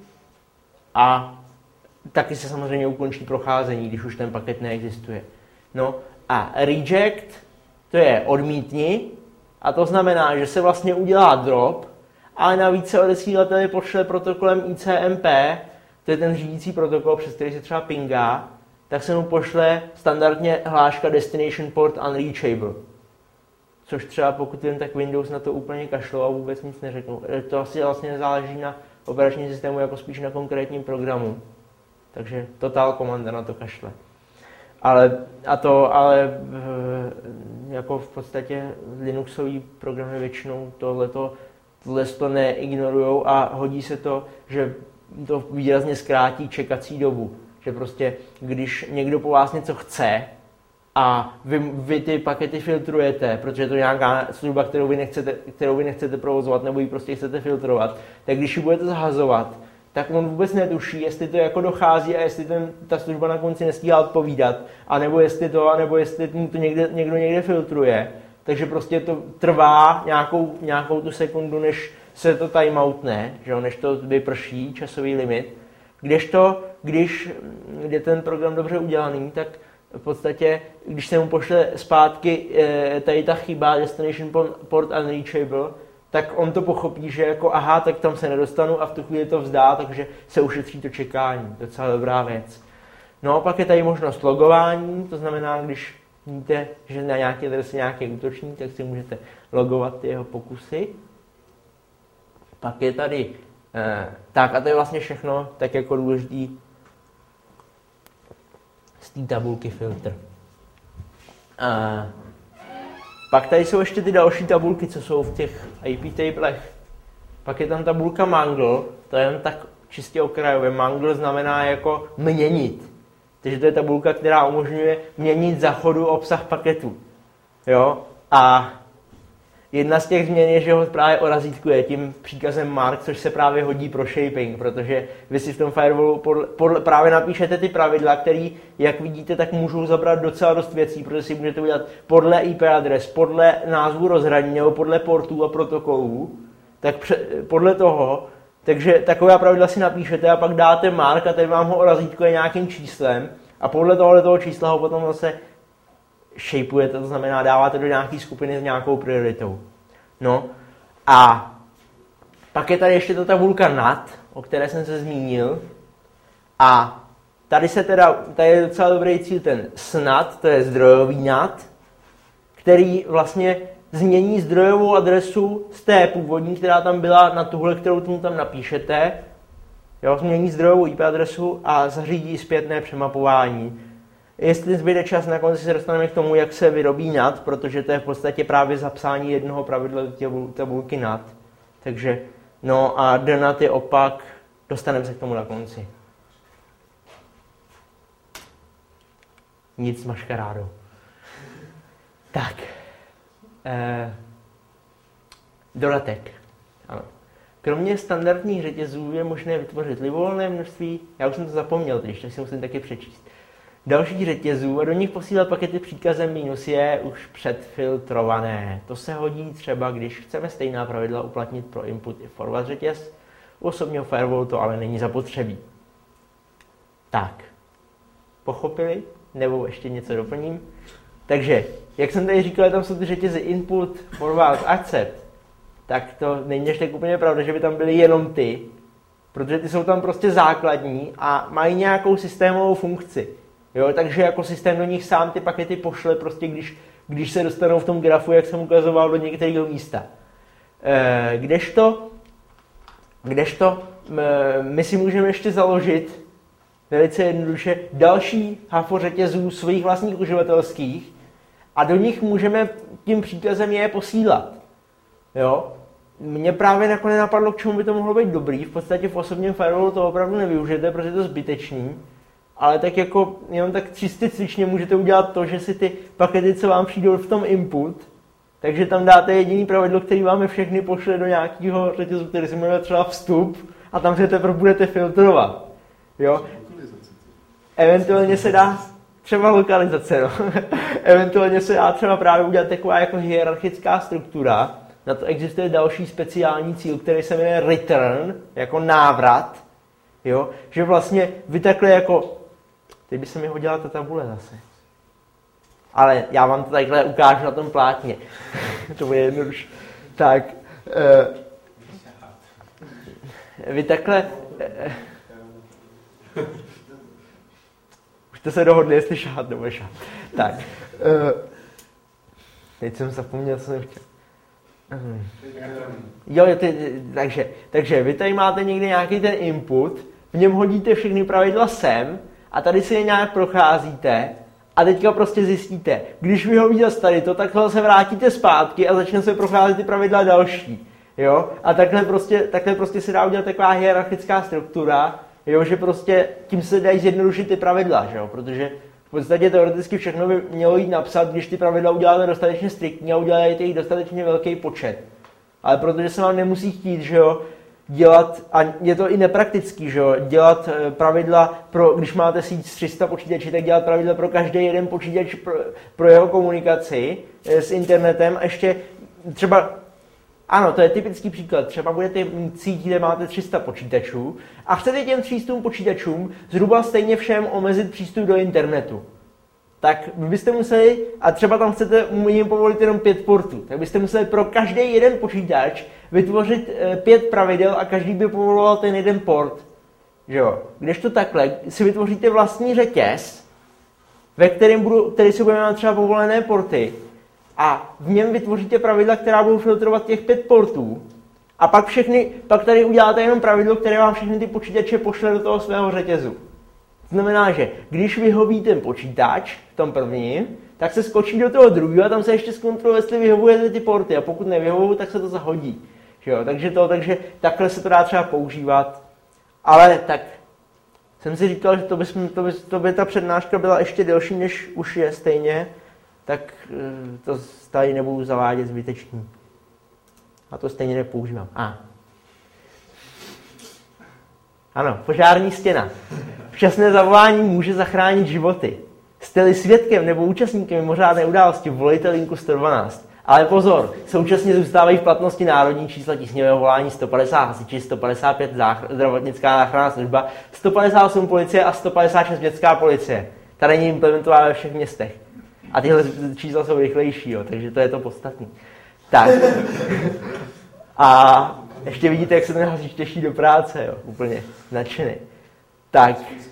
a taky se samozřejmě ukončí procházení, když už ten paket neexistuje. No a reject, to je odmítni, a to znamená, že se vlastně udělá drop, ale navíc se odesílateli pošle protokolem I C M P, to je ten řídící protokol, přes který se třeba pingá, tak se mu pošle standardně hláška destination port unreachable. Což třeba pokud jen tak Windows na to úplně kašlou a vůbec nic neřeknou. To asi vlastně nezáleží na operačním systému, jako spíš na konkrétním programu. Takže Total Commander na to kašle. Ale, a to, ale jako v podstatě Linuxový programy většinou tohleto, tohleto neignorujou a hodí se to, že to výrazně zkrátí čekací dobu. Že prostě, když někdo po vás něco chce a vy, vy ty pakety filtrujete, protože je to nějaká služba, kterou vy nechcete, kterou vy nechcete provozovat nebo ji prostě chcete filtrovat, tak když ji budete zahazovat, tak on vůbec netuší, jestli to jako dochází a jestli ten, ta služba na konci nestíhá odpovídat, anebo jestli to, anebo jestli to někde, někdo někde filtruje. Takže prostě to trvá nějakou, nějakou tu sekundu, než se to timeoutne, že jo, než to vyprší časový limit. Kdežto, když je ten program dobře udělaný, tak v podstatě, když se mu pošle zpátky tady ta chyba destination port unreachable, tak on to pochopí, že jako aha, tak tam se nedostanu a v tu chvíli to vzdá, takže se ušetří to čekání. Docela dobrá věc. No a pak je tady možnost logování, to znamená, když víte, že na nějaké adrese nějaký útočník, tak si můžete logovat ty jeho pokusy. Pak je tady, eh, tak a to je vlastně všechno, tak jako důležitý z té tabulky filtr. Eh, Pak tady jsou ještě ty další tabulky, co jsou v těch I P tablech. Pak je tam tabulka mangle, to je jen tak čistě okrajově. Mangle znamená jako měnit. Takže to je tabulka, která umožňuje měnit za chodu obsah paketu. Jo? A jedna z těch změn je, že ho právě orazítkuje tím příkazem mark, což se právě hodí pro shaping, protože vy si v tom firewallu podle, podle, právě napíšete ty pravidla, které, jak vidíte, tak můžou zabrat docela dost věcí, protože si můžete udělat podle I P adres, podle názvu rozhraní nebo podle portů a protokolů, tak pře, podle toho, takže taková pravidla si napíšete a pak dáte mark a ten vám ho orazítkuje nějakým číslem a podle tohohle toho čísla ho potom zase shapeujete, to znamená dáváte do nějaké skupiny s nějakou prioritou. No a pak je tady ještě ta tabulka N A T, o které jsem se zmínil. A tady se teda, tady je docela dobrý cíl ten S N A T, to je zdrojový N A T, který vlastně změní zdrojovou adresu z té původní, která tam byla, na tuhle, kterou tomu tam napíšete. Jo, změní zdrojovou í pé adresu a zařídí zpětné přemapování. Jestli zbyde čas, na konci se dostaneme k tomu, jak se vyrobí N A T, protože to je v podstatě právě zapsání jednoho pravidla do tabulky N A T. Takže, no a D N A T je opak, dostaneme se k tomu na konci. Nic maškarádou. Tak. Eh, dodatek. Ano. Kromě standardních řetězů je možné vytvořit libovolné množství, já už jsem to zapomněl teď, tak si musím taky přečíst, dalších řetězů a do nich posílat pakety příkazem minus je už předfiltrované. To se hodí třeba, když chceme stejná pravidla uplatnit pro input i forward řetěz. U osobního firewallu to ale není zapotřebí. Tak. Pochopili? Nebo ještě něco doplním? Takže, jak jsem tady říkal, tam jsou ty řetězy input, forward, accept. Tak to není až tak úplně pravda, že by tam byly jenom ty, protože ty jsou tam prostě základní a mají nějakou systémovou funkci. Jo, takže jako systém do nich sám ty pakety pošle prostě, když, když se dostanou v tom grafu, jak jsem ukazoval, do některého místa. E, kdežto, kdežto my si můžeme ještě založit velice jednoduše další hafo řetězů svých vlastních uživatelských a do nich můžeme tím příkazem je posílat. Jo? Mně právě nakonec napadlo, k čemu by to mohlo být dobrý. V podstatě v osobním firewallu to opravdu nevyužijete, protože je to zbytečný. Ale tak jako jenom tak čistě cvičně můžete udělat to, že si ty pakety, co vám přijdou v tom input, takže tam dáte jediný pravidlo, který vám je všechny pošle do nějakého řetězu, který se jmenuje třeba vstup a tam se teprve budete filtrovat. Jo? Eventuálně se dá třeba lokalizace, no. Eventuálně se dá třeba právě udělat taková jako hierarchická struktura. Na to existuje další speciální cíl, který se jmenuje return, jako návrat. Jo? Že vlastně vy takhle jako... Teď by se mi hodila ta tabule zase. Ale já vám to takhle ukážu na tom plátně. To bude jednodušší. Tak. Uh, vy takhle... Uh, už jste se dohodli, jestli šahat nebo šahat. Tak. Uh, teď jsem zapomněl, co jsem chtěl. Uh. Jo, ty, takže, takže vy tady máte někde nějaký ten input, v něm hodíte všechny pravidla sem a tady si je nějak procházíte a teďka prostě zjistíte, když vyhovíte zase tady to, tak se vrátíte zpátky a začne se procházet ty pravidla další. Jo? A takhle prostě, takhle prostě se dá udělat taková hierarchická struktura, jo? Že prostě tím se dají zjednodušit ty pravidla, že jo? Protože v podstatě teoreticky všechno by mělo jít napsat, když ty pravidla uděláte dostatečně striktní a uděláte jich dostatečně velký počet. Ale protože se vám nemusí chtít, že jo, dělat, a je to i nepraktický, že jo, dělat pravidla pro, když máte síť z tři sta počítačů, tak dělat pravidla pro každý jeden počítač pro, pro jeho komunikaci s internetem a ještě třeba, ano, to je typický příklad, třeba budete mít síť, kde máte tři sta počítačů a chcete těm tři sta počítačům zhruba stejně všem omezit přístup do internetu. Tak byste museli, a třeba tam chcete jim povolit jenom pět portů, tak byste museli pro každý jeden počítač vytvořit pět pravidel a každý by povoloval ten jeden port. Že jo? Kdežto takhle si vytvoříte vlastní řetěz, ve kterém budou, který si budeme mít třeba povolené porty a v něm vytvoříte pravidla, která budou filtrovat těch pět portů a pak všechny, pak tady uděláte jenom pravidlo, které vám všechny ty počítače pošle do toho svého řetězu. To znamená, že když vyhoví ten počítač v tom prvním, tak se skočí do toho druhého a tam se ještě zkontroluje, jestli vyhovujete ty porty a pokud nevyhovují, tak se to zahodí. Že jo? Takže, to, takže takhle se to dá třeba používat. Ale tak jsem si říkal, že to by, to by, to by ta přednáška byla ještě delší, než už je stejně, tak to tady nebudu zavádět zbytečný. A to stejně nepoužívám. A. Ano, požární stěna. Včasné zavolání může zachránit životy. Jste-li svědkem nebo účastníkem mimořádné události, volejte linku sto dvanáct. Ale pozor, současně zůstávají v platnosti národní čísla tísňového volání sto padesát hasiči, sto padesát pět záchr- zdravotnická záchranná služba, sto padesát osm policie a sto padesát šest městská policie. Ta není implementována ve všech městech. A tyhle čísla jsou rychlejší, jo, takže to je to podstatné. Tak. A ještě vidíte, jak se ten hasič těší do práce, jo, úplně nadšený. Tak.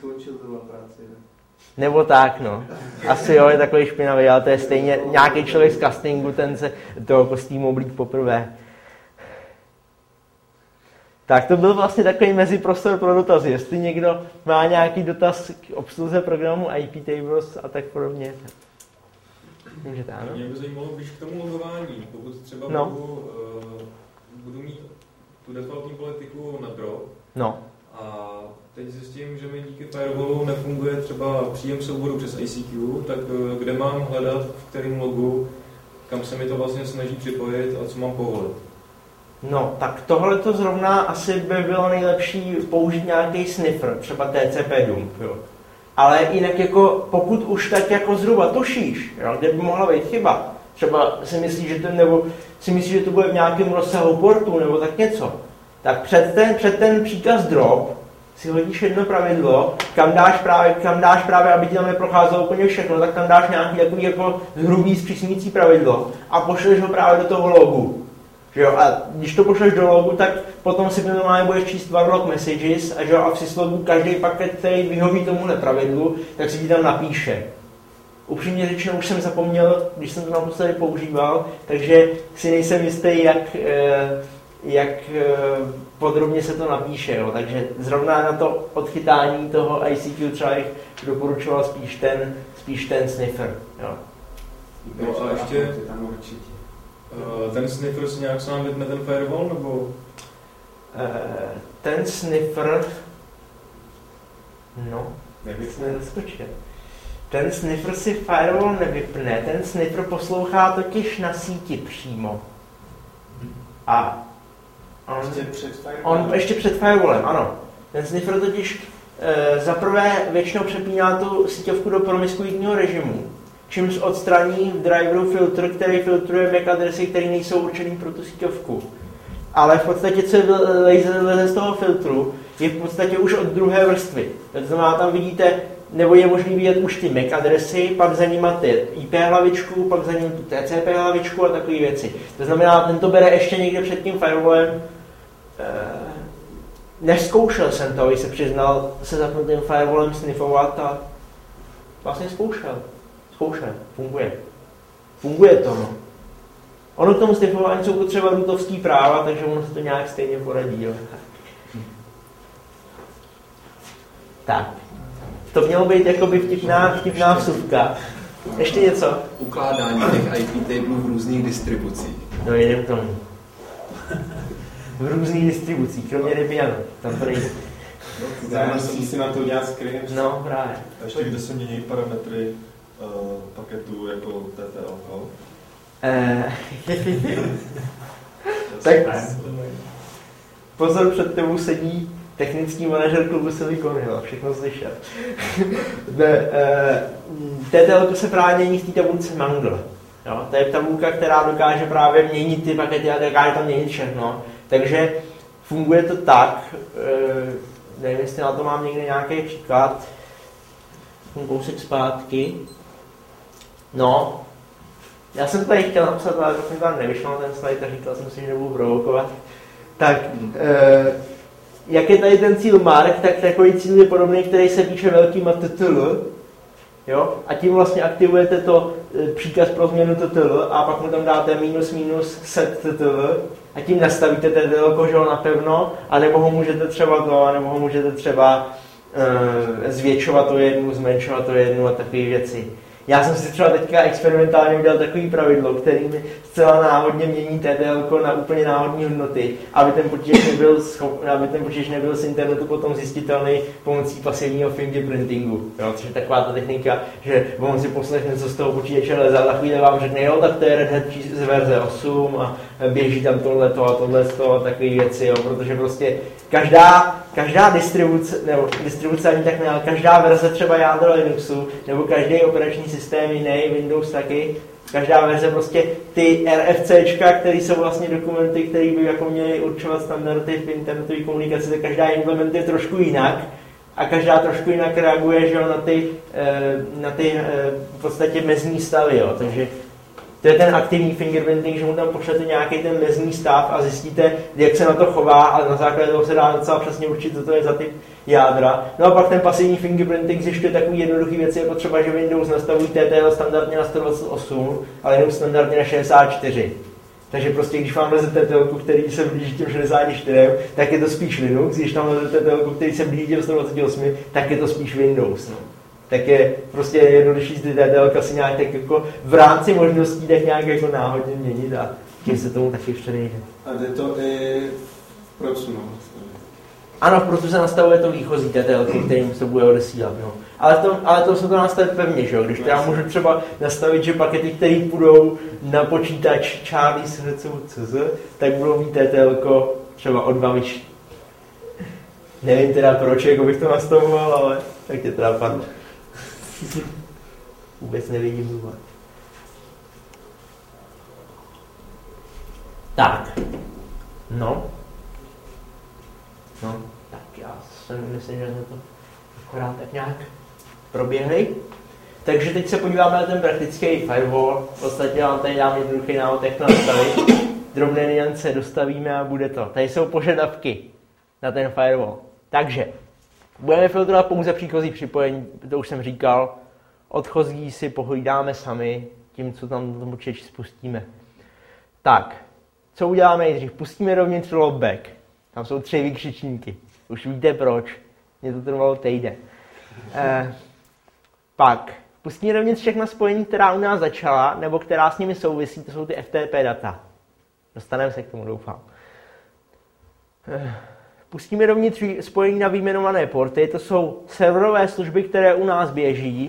Nebo tak, no. Asi jo, je takový špinavý, ale to je stejně nějaký člověk z castingu, ten se toho kostýmu oblík poprvé. Tak to byl vlastně takový meziprostor pro dotazy. Jestli někdo má nějaký dotaz k obsluze programu I P Tables a tak podobně. Můžete, ano? Mě by zajímalo, když k tomu logování, pokud třeba no. budu, uh, budu mít tu defaultní politiku na drop no. a teď zjistím, že mi díky firewallu nefunguje třeba příjem souboru přes I C Q, tak uh, kde mám hledat, v kterém logu, kam se mi to vlastně snaží připojit a co mám povolit? No, tak tohle to zrovna asi by bylo nejlepší použít nějaký sniffer, třeba T C P dump, jo. Ale jinak jako, pokud už tak jako zhruba tušíš, jo, kde by mohla být chyba, třeba si myslíš, že to, nebo si myslíš, že to bude v nějakém rozsahu portu, nebo tak něco, tak před ten, před ten příkaz drop si hodíš jedno pravidlo, kam dáš právě, kam dáš právě, aby ti tam neprocházelo úplně všechno, tak tam dáš nějaký takový jako hrubý zpřísňující pravidlo a pošleš ho právě do toho logu. Že jo? A když to pošleš do logu, tak potom si normálně budeš číst dva log messages a, že jo? A v syslogu každý paket, který vyhoví tomuhle pravidlu, tak si ti tam napíše. Upřímně řečeno už jsem zapomněl, když jsem to naposledy používal, takže si nejsem jistý, jak, jak podrobně se to napíše. Jo? Takže zrovna na to odchytání toho I C Q třeba bych doporučoval spíš ten, spíš ten sniffer. Jo? No a ještě ten sniffer si nějak sám vytne ten firewall, nebo? Ten sniffer, no, jsme zaskočili. Ten sniffer si firewall nevypne, ten sniffer poslouchá totiž na síti přímo. A on ještě před firewallem, on, ještě před firewallem, ano. Ten sniffer totiž e, zaprvé většinou přepíná tu síťovku do promiskuitního režimu, čímž odstraní v driveru filtr, který filtruje M A C adresy, které nejsou určený pro tu síťovku. Ale v podstatě, co leze z toho filtru, je v podstatě už od druhé vrstvy. To znamená, tam vidíte, nebo je možný vidět už ty M A C adresy, pak za nimi ty I P hlavičku, pak za ním tu T C P hlavičku a takové věci. To znamená, ten to bere ještě někde před tím firewallem. Neskoušel jsem to, abych se přiznal, se zapnutým firewallem sniffovat a vlastně zkoušel. Zkoušel, funguje. Funguje to, no. Ono k tomu sniffování jsou potřeba rootovský práva, takže ono se to nějak stejně poradí, jo. Tak. To mělo být jakoby vtipná, vtipná vsuvka. Ještě něco? Ukládání těch I P tablů v různých distribucích. No jedem k tomu. V různých distribucích, kromě Debianu. Tam to nejde. Zároveň si na to udělat screen. No, právě. A ještě kde se mění parametry uh, paketu jako T T L K? Eh, tak pozor, před tebou sedí technický manažer klubu Silicon Hill, všechno slyšel. Ne, eh, T T L K se právě mění v té tabulce Mangle. Jo? To je tabulka, která dokáže právě měnit ty pakety a dokáže tam měnit všechno. Takže funguje to tak, eh, nevím, jestli na to mám někde nějaký příklad, kousek zpátky. No, já jsem tady chtěl napsat, ale to mi tam nevyšlo ten slide a říkal jsem si, že nebudu provokovat. Tak, eh, jak je tady ten cíl mark, tak takový cíl je podobný, který se píše velkýma T T L, jo? A tím vlastně aktivujete to e, příkaz pro změnu T T L a pak mu tam dáte minus minus set T T L a tím nastavíte T T L kožel napevno, anebo ho můžete třeba to, anebo ho můžete třeba e, zvětšovat to jednu, zmenšovat to jednu a takové věci. Já jsem si třeba teďka experimentálně udělal takový pravidlo, který mi zcela náhodně mění T T L na úplně náhodné hodnoty, aby ten počítač nebyl, schop, aby ten počítač nebyl z internetu potom zjistitelný pomocí pasivního fingerprintingu. Jo, což je taková ta technika, že on si poslechne, co z toho počítače leze, a za chvíli vám řekne, jo, tak to je Red Hat z verze osm a běží tam tohleto a tohleto a takové věci, jo, protože prostě každá, každá distribuce, nebo distribuce ani tak ne, ale každá verze třeba jádra Linuxu, nebo každý operační systém jiný, Windows taky, každá verze prostě ty RFCčka, které jsou vlastně dokumenty, které by jako měly určovat standardy v internetové komunikaci, tak každá implementuje trošku jinak a každá trošku jinak reaguje, že jo, na ty, na ty v podstatě mezní stavy, jo, takže to je ten aktivní fingerprinting, že mu tam pošlete nějaký ten mezní stav a zjistíte, jak se na to chová, ale na základě toho se dá docela přesně určit, co to je za typ jádra. No a pak ten pasivní fingerprinting zjišťuje takový jednoduchý věci, jako třeba, že Windows nastavují T T L standardně na sto dvacet osm, ale Linux standardně na šedesát čtyři. Takže prostě, když mám lezete telku, který se blíží těm šedesáti čtyřem, tak je to spíš Linux, když tam lezete telku, který se blíží těm sto dvaceti osmi, tak je to spíš Windows. No. Tak je prostě jednodušší ty telka si nějak tak jako v rámci možností tak nějak jako náhodně měnit a tím se tomu taky předejde. A jde to i v procu, no. Ano, protože se nastavuje to výchozí té telky, kterým se bude odesílat. No. Ale, to, ale to se to nastavit pevně, že jo? Když já můžu třeba nastavit, že pakety, které půjdou na počítač Charlie C Z, tak budou mít té telko třeba o dva vyšší. Nevím teda proč, jako bych to nastavoval, ale tak tě teda padlo. Vůbec nevidím důvod. Tak. No. No, tak já jsem myslím, že jsme to akorát tak nějak proběhli. Takže teď se podíváme na ten praktický firewall. V podstatě vám tady dám jednoduchý návod, jak to nastavit. Drobné niance dostavíme a bude to. Tady jsou požadavky na ten firewall. Takže budeme filtrovat pouze příchozí připojení, to už jsem říkal. Odchozí si pohlídáme sami tím, co tam do počítače spustíme. Tak, co uděláme nejdřív? Pustíme dovnitř logback. Tam jsou tři vykřičníky. Už víte proč. Mě to trvalo týden. Eh, pak pustíme dovnitř všechna spojení, která u nás začala, nebo která s nimi souvisí, to jsou ty F T P data. Dostaneme se k tomu, doufám. Eh, pustíme dovnitř spojení na vyjmenované porty, to jsou serverové služby, které u nás běží.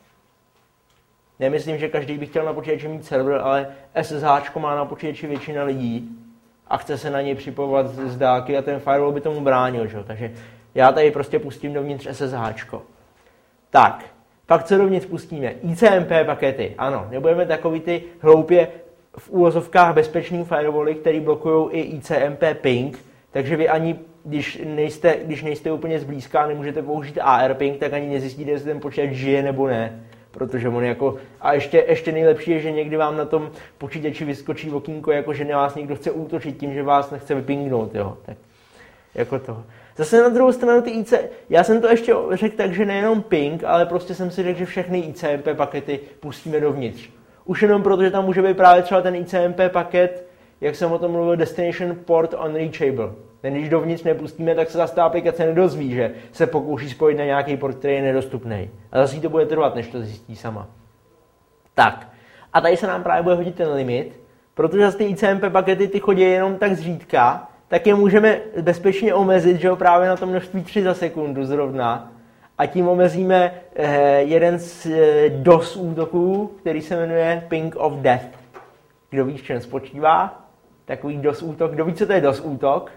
Nemyslím, že každý by chtěl na počítači mít server, ale S S H má na počítači většina lidí a chce se na něj připojovat z dálky a ten firewall by tomu bránil, že? Takže já tady prostě pustím dovnitř S S H. Tak, pak co dovnitř pustíme? I C M P pakety, ano, nebudeme takový ty hloupě v úvozovkách bezpečný firewally, který blokují i I C M P ping, takže vy ani, když nejste, když nejste úplně zblízka, nemůžete použít A R ping, tak ani nezjistíte, jestli ten počítač žije nebo ne. Protože on jako, a ještě, ještě nejlepší je, že někdy vám na tom počítači vyskočí okýnko, jako že vás někdo chce útočit tím, že vás nechce vypingnout, jo, tak jako to. Zase na druhou stranu ty I C, já jsem to ještě řekl tak, že nejenom ping, ale prostě jsem si řekl, že všechny I C M P pakety pustíme dovnitř. Už jenom proto, že tam může být právě třeba ten I C M P paket, jak jsem o tom mluvil, Destination Port Unreachable. Ten když dovnitř nepustíme, tak se zase ta aplikace nedozví, že se pokouší spojit na nějaký port, který je nedostupný. A zase jí to bude trvat, než to zjistí sama. Tak. A tady se nám právě bude hodit ten limit, protože zase ty I C M P pakety ty chodí jenom tak zřídka, tak je můžeme bezpečně omezit, že jo, právě na to množství tři za sekundu zrovna. A tím omezíme eh, jeden z eh, DOS útoků, který se jmenuje Ping of Death. Kdo ví, v čem spočívá? Takový DOS útok. Kdo ví, co to je DOS útok?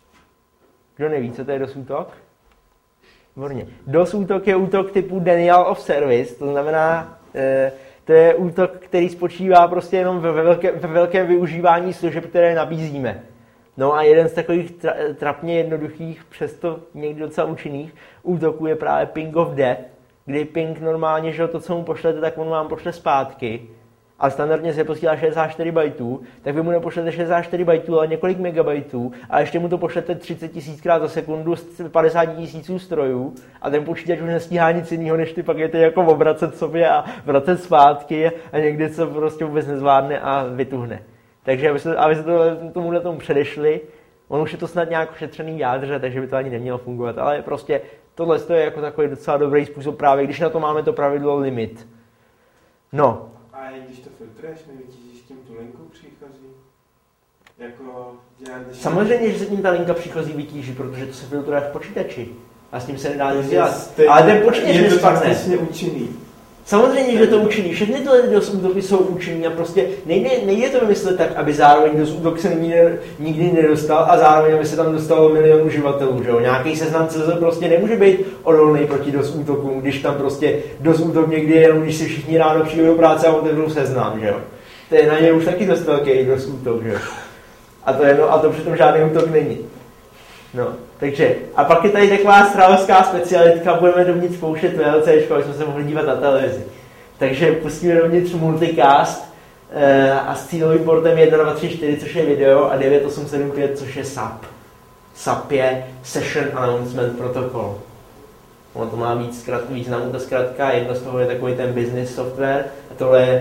Kdo neví, co to je DOS útok? Výborně. DOS útok je útok typu Denial of Service, to znamená, eh, to je útok, který spočívá prostě jenom ve, velké, ve velkém využívání služeb, které nabízíme. No a jeden z takových tra, trapně jednoduchých, přesto někdy docela účinných útoků je právě Ping of Death, kdy ping normálně, že to, co mu pošlete, tak on vám pošle zpátky. A standardně se posílá šedesát čtyři bajtů, tak vy mu nepošlete šedesát čtyři bajtů, ale několik megabajtů a ještě mu to pošlete třicet tisíckrát za sekundu z padesát tisíců strojů a ten počítač už nestíhá nic jiného, než ty pakety jako obracet sobě a vracet zpátky a někdy se prostě vůbec nezvládne a vytuhne. Takže aby se, aby se to, tomuhle tomu předešli, on už je to snad nějak ošetřený jádře, takže by to ani nemělo fungovat, ale prostě tohle je jako takový docela dobrý způsob právě, když na to máme to pravidlo limit. No. A když to filtruješ, nevytížíš tím tu linku příchozí? Jako, když... Samozřejmě, že se tím ta linka příchozí vytíží, protože to se filtruje v počítači. A s tím se nedá nic dělat. Ale ten počítač nespadne. Je to tak účinný. Samozřejmě, že to účinný. Všechny tyhle DOS útoky jsou účinný a prostě nejde, nejde to vymyslet tak, aby zároveň DOS útok se nikdy, nikdy nedostal a zároveň, aby se tam dostalo milion uživatelů. Že jo? Nějaký seznam C Z prostě nemůže být odolný proti DOS útokům, když tam prostě DOS útok někdy je jenom, když si všichni ráno přijdou do práce a otevřou seznam. Že jo? To je na něj už taky dost velký DOS útok. Že jo? A, to je, no, a to přitom žádný útok není. No, takže, a pak je tady taková stravovská specialitka, budeme dovnitř pouštět VLCčko, aby jsme se mohli dívat na televizi. Takže pustíme dovnitř multicast e, a s cílovým portem jedna dva tři čtyři, což je video, a devět osm sedm pět, což je S A P. S A P je Session Announcement Protocol. Ono to má víc zkrat, významů, ta zkratka, jedno z toho je takový ten business software, a tohle je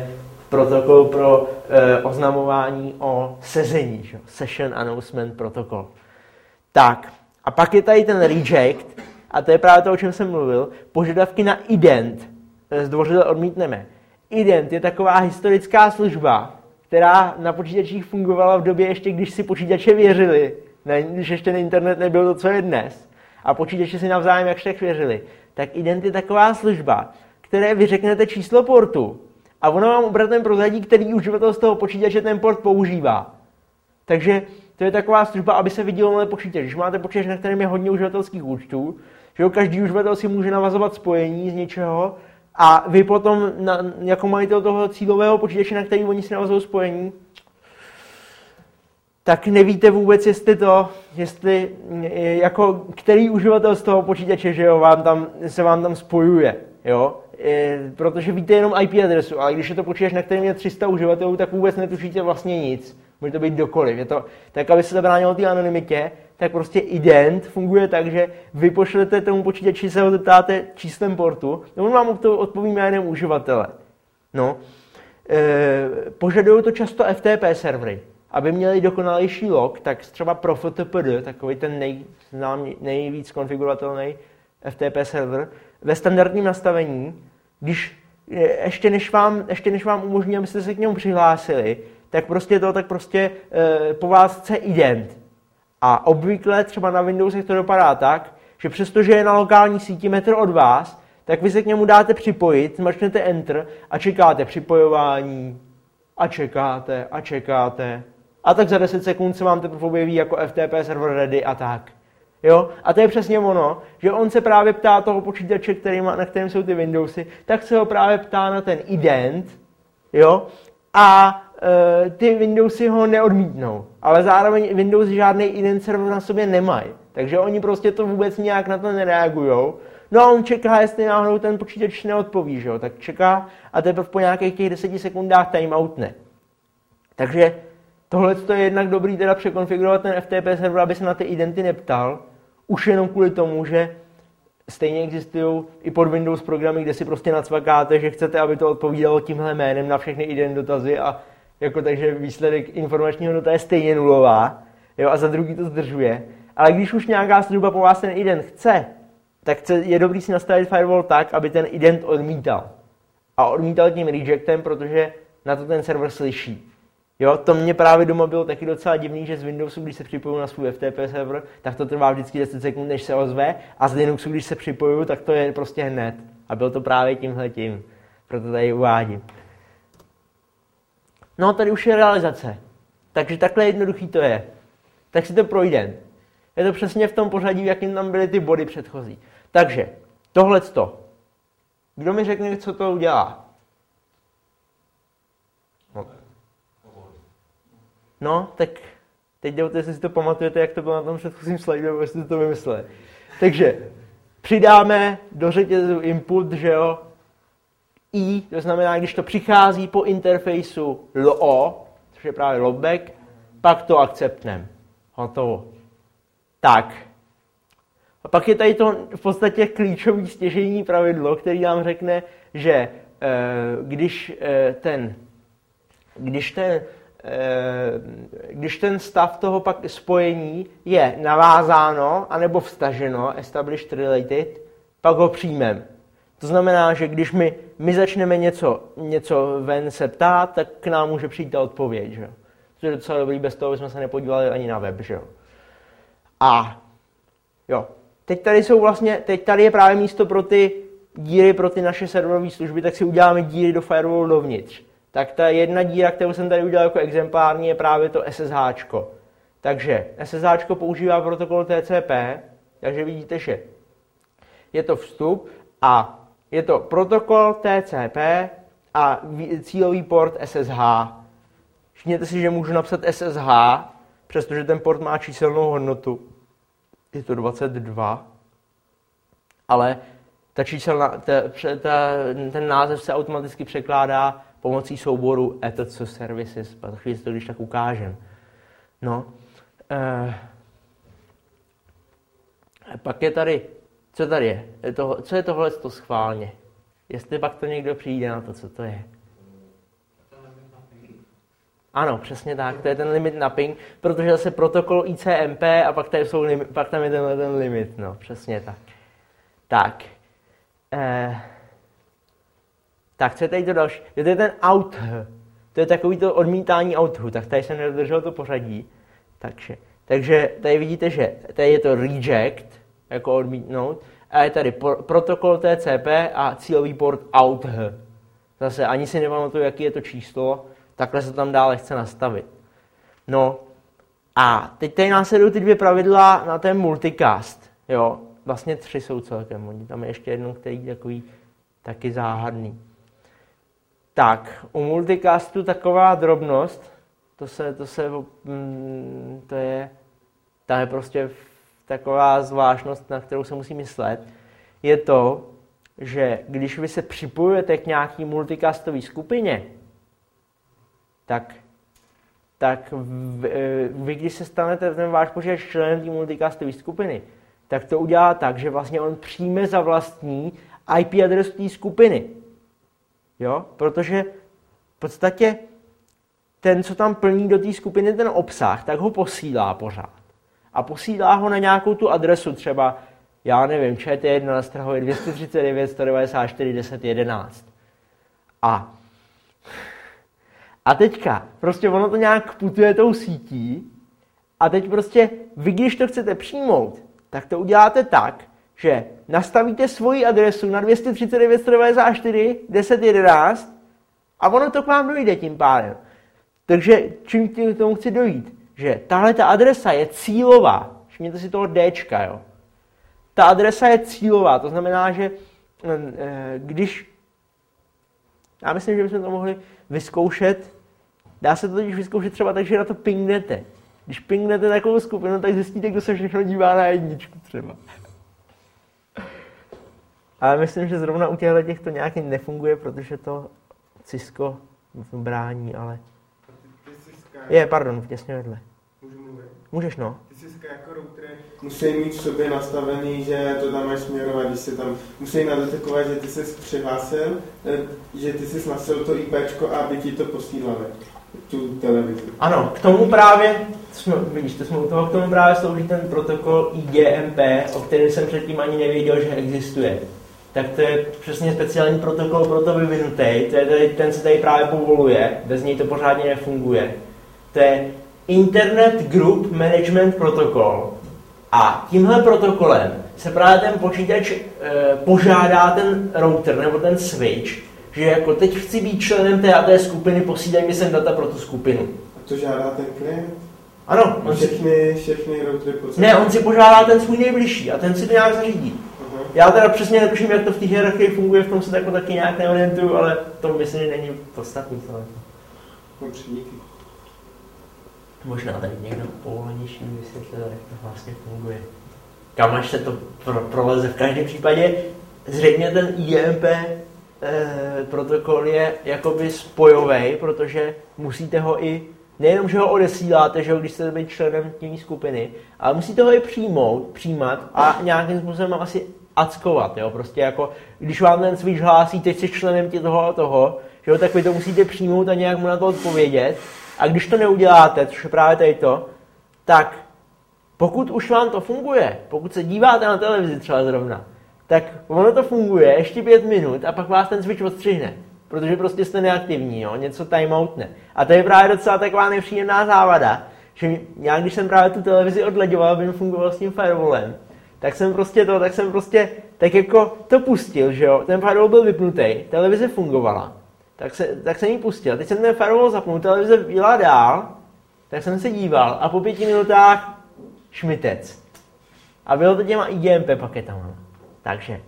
protokol pro e, oznamování o sezení, že? Session Announcement Protocol. Tak, a pak je tady ten reject, a to je právě to, o čem jsem mluvil, požadavky na ident, zdvořile odmítneme. Ident je taková historická služba, která na počítačích fungovala v době ještě, když si počítače věřili, ne, když ještě ten internet nebyl to, co je dnes, a počítače si navzájem jakž tak věřili. Tak ident je taková služba, které vy řeknete číslo portu a ono vám obratem prozradí, který uživatel z toho počítače ten port používá. Takže to je taková služba, aby se vidělo na počítač. Když máte počítač, na kterém je hodně uživatelských účtů, že jo, každý uživatel si může navazovat spojení z něčeho a vy potom na, jako majitel toho cílového počítače, na který oni si navazují spojení, tak nevíte vůbec, jestli to, jestli jako který uživatel z toho počítače, že jo, vám tam, se vám tam spojuje, jo, e, protože víte jenom í pé adresu, ale když je to počítač, na kterém je tři sta uživatelů, tak vůbec netušíte vlastně nic. Může to být kdokoliv. Je to, tak, aby se zabránilo té anonymitě, tak prostě ident funguje tak, že vy pošlete tomu počítači, se ho zeptáte číslem portu, no on vám to odpoví jménem uživatele. No. E, požadují to často F T P servery. Aby měli dokonalejší log, tak třeba pro F T P D, takový ten nej, nejvíc konfigurovatelný F T P server, ve standardním nastavení, když ještě než vám, ještě než vám umožní, abyste se k němu přihlásili, tak prostě to tak prostě e, po vás chce ident. A obvykle třeba na Windowsech to dopadá tak, že přestože je na lokální síti metr od vás, tak vy se k němu dáte připojit, zmačknete Enter a čekáte připojování a čekáte a čekáte. A tak za deset sekund se vám teprve objeví jako F T P server ready a tak. Jo? A to je přesně ono, že on se právě ptá toho počítače, který má, na kterém jsou ty Windowsy, tak se ho právě ptá na ten ident, jo? A e, ty Windowsy ho neodmítnou. Ale zároveň Windows žádný ident server na sobě nemají. Takže oni prostě to vůbec nějak na to nereagujou. No a on čeká, jestli náhodou ten počítač neodpoví, že jo? Tak čeká a teprve po nějakých těch deseti sekundách timeoutne. Takže tohle je jednak dobrý teda překonfigurovat ten F T P server, aby se na ty identy neptal. Už jenom kvůli tomu, že stejně existují i pod Windows programy, kde si prostě nacvakáte, že chcete, aby to odpovídalo tímhle jménem na všechny ident dotazy a jako takže výsledek informačního data je stejně nulová. Jo, a za druhý to zdržuje. Ale když už nějaká služba po vás ten ident chce, tak je dobrý si nastavit firewall tak, aby ten ident odmítal. A odmítal tím rejectem, protože na to ten server slyší. Jo, to mě právě doma bylo taky docela divný, že z Windowsu, když se připoju na svůj F T P server, tak to trvá vždycky deset sekund, než se ozve, a z Linuxu, když se připoju, tak to je prostě hned. A bylo to právě tímhletím. Proto tady uvádím. No, tady už je realizace. Takže takhle jednoduchý to je. Tak si to projde. Je to přesně v tom pořadí, v jakým tam byly ty body předchozí. Takže, tohleto. Kdo mi řekne, co to udělá? No. No, tak teď jde o to, jestli si to pamatujete, jak to bylo na tom předchozím slajdu, nebo jestli to vymysleli. Takže přidáme do řetězu input, že jo, i, to znamená, když to přichází po interfejsu lo, což je právě loopback, pak to akceptneme. Hotovo. Tak. A pak je tady to v podstatě klíčový stěžejní pravidlo, který nám řekne, že e, když e, ten, když ten když ten stav toho pak spojení je navázáno anebo vstaženo, established related, pak ho přijmeme. To znamená, že když my, my začneme něco, něco ven se ptát, tak k nám může přijít ta odpověď. Že? To je docela dobrý, bez toho bychom se nepodívali ani na web. Že? A jo, teď tady jsou vlastně, teď tady je právě místo pro ty díry, pro ty naše serverové služby, tak si uděláme díry do firewallu dovnitř. Tak ta jedna díra, kterou jsem tady udělal jako exemplární, je právě to S S H. Takže S S H používá protokol T C P, takže vidíte, že je to vstup a je to protokol T C P a cílový port S S H. Všimněte si, že můžu napsat S S H, přestože ten port má číselnou hodnotu. Je to dvacet dva, ale ta číselná, ta, ta, ten název se automaticky překládá pomocí souboru etc services. A to chvíli to když tak ukážem. No. E, pak je tady, co tady je? je to, co je tohle to schválně? Jestli pak to někdo přijde na to, co to je. Ten Ano, přesně tak, to je ten limit na ping, protože zase protokol I C M P a pak, tady jsou lim, pak tam je tenhle ten limit, no, přesně tak. Tak. Eh, tak, co je tady to další? To je ten out. To je takový to odmítání outhu, tak tady jsem nedodržel to pořadí. Takže, takže tady vidíte, že tady je to reject, jako odmítnout, a je tady por, protokol T C P a cílový port out. Zase ani si nepamatuju, jaký je to číslo, takhle se tam dále chce nastavit. No a teď tady následují ty dvě pravidla na ten multicast. Jo, vlastně tři jsou celkem, oni tam je ještě jedno, který je takový taky záhadný. Tak, u multicastu taková drobnost, to se, to se, mm, to je, to je prostě taková zvláštnost, na kterou se musí myslet, je to, že když vy se připojujete k nějaký multicastové skupině, tak, tak vy, vy, když se stanete ten váš počítač členem té multicastové skupiny, tak to udělá tak, že vlastně on přijme za vlastní I P adresu té skupiny. Jo? Protože v podstatě ten, co tam plní do té skupiny ten obsah, tak ho posílá pořád. A posílá ho na nějakou tu adresu, třeba, já nevím, Č T jedna na Strahově dvě stě třicet devět sto devadesát čtyři deset jedenáct. A, a teďka, prostě ono to nějak putuje tou sítí a teď prostě vy, když to chcete přijmout, tak to uděláte tak, že nastavíte svoji adresu na dvě stě třicet devět sto devadesát čtyři deset jedenáct a ono to k vám dojde tím pádem. Takže čím k tomu chci dojít? Že tahle ta adresa je cílová. Všimněte si toho Dčka, jo. Ta adresa je cílová, to znamená, že když... Já myslím, že bychom to mohli vyzkoušet. Dá se to totiž vyzkoušet třeba tak, že na to pingnete. Když pingnete takovou skupinu, tak zjistíte, kdo se všechno dívá na jedničku třeba. Ale myslím, že zrovna u těchto těch to nějak nefunguje, protože to Cisco brání, ale... Je, pardon, těsně vedle. Můžu mluvit? Můžeš, no. Ty Cisco jako routery musí mít v sobě nastavený, že to tam máš směrovat, když se tam... Musí nadetekovat, že ty jsi přihlásil, že ty jsi nastavil to IPčko a aby ti to posílali. Tu televizi. Ano, k tomu právě, jsme, vidíš, to jsme u toho, k tomu právě slouží ten protokol I G M P, o kterém jsem předtím ani nevěděl, že existuje. Tak to je přesně speciální protokol pro to vyvinutý, to je tady, ten se tady právě povoluje, bez něj to pořádně nefunguje. To je Internet Group Management Protocol a tímhle protokolem se právě ten počítač e, požádá ten router nebo ten switch, že jako teď chci být členem té a té skupiny, posílej mi sem data pro tu skupinu. A to žádá ten klient? Ano. On všechny, si... všechny routery po Ne, on si požádá ten svůj nejbližší a ten si to nějak zařídí. Uh-huh. Já teda přesně netuším, jak to v té hierarchii funguje, v tom se tako taky nějak neorientuju, ale to myslím, že není podstatný. No, díky. Možná tady někdo povolenější vysvětlil, jak to vlastně funguje. Kam až se to pro, proleze. V každém případě zřejmě ten I G M P eh, protokol je jakoby spojovej, protože musíte ho i, nejenom, že ho odesíláte, že ho, když jste být členem té skupiny, ale musíte ho i přijmout, přijímat a nějakým způsobem asi ackovat, jo, prostě jako, když vám ten switch hlásí, teď jsi členem tě toho a toho, že jo, tak vy to musíte přijmout a nějak mu na to odpovědět. A když to neuděláte, což je právě tady to, tak pokud už vám to funguje, pokud se díváte na televizi třeba zrovna, tak ono to funguje ještě pět minut a pak vás ten switch odstřihne, protože prostě jste neaktivní, jo, něco timeoutne. A to je právě docela taková nepříjemná závada, že já, když jsem právě tu televizi odleďoval, aby mi fungoval s tím firewallem, tak jsem prostě to, tak jsem prostě tak jako to pustil, že jo, ten firewall byl vypnutý, televize fungovala. Tak, se, tak jsem ji pustil. Teď jsem ten firewall zapnul, televize jela dál, tak jsem se díval a po pěti minutách šmitec. A bylo to těma I G M P paketama. Takže.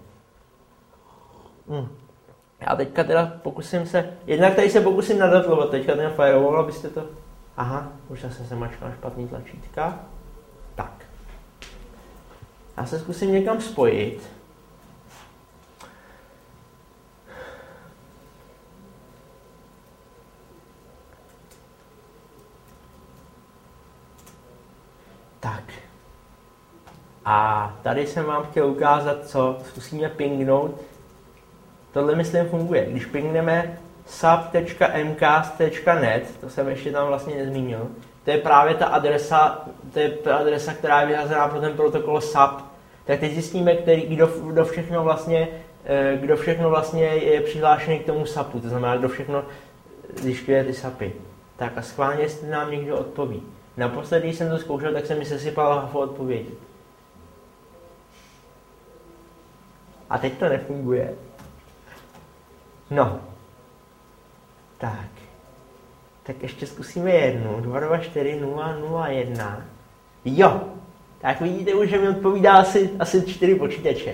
Hm. Já teďka teda pokusím se, jednak tady se pokusím nadatlovat teďka ten firewall, abyste to... Aha, už zase jsem mačkal špatný tlačítka. Tak. Já se zkusím někam spojit. Tak. A tady jsem vám chtěl ukázat, co zkusíme pingnout. Tohle myslím funguje. Když pingneme sub tečka m cast tečka net, to jsem ještě tam vlastně nezmínil. To je právě ta adresa, to je ta adresa, která je vyhazená pro ten protokol sub. Tak teď zjistíme, který, kdo, kdo, všechno vlastně, kdo všechno vlastně je přihlášený k tomu subu, to znamená, kdo všechno zjišťuje ty supy. Tak a schválně, jestli nám někdo odpoví. Naposledy, když jsem to zkoušel, tak se mi sesypala hafo odpovědi. A teď to nefunguje. No. Tak. Tak ještě zkusíme jednu. dva dva čtyři nula nula jedna. Jo. Tak vidíte už, že mi odpovídá asi, asi čtyři počítače.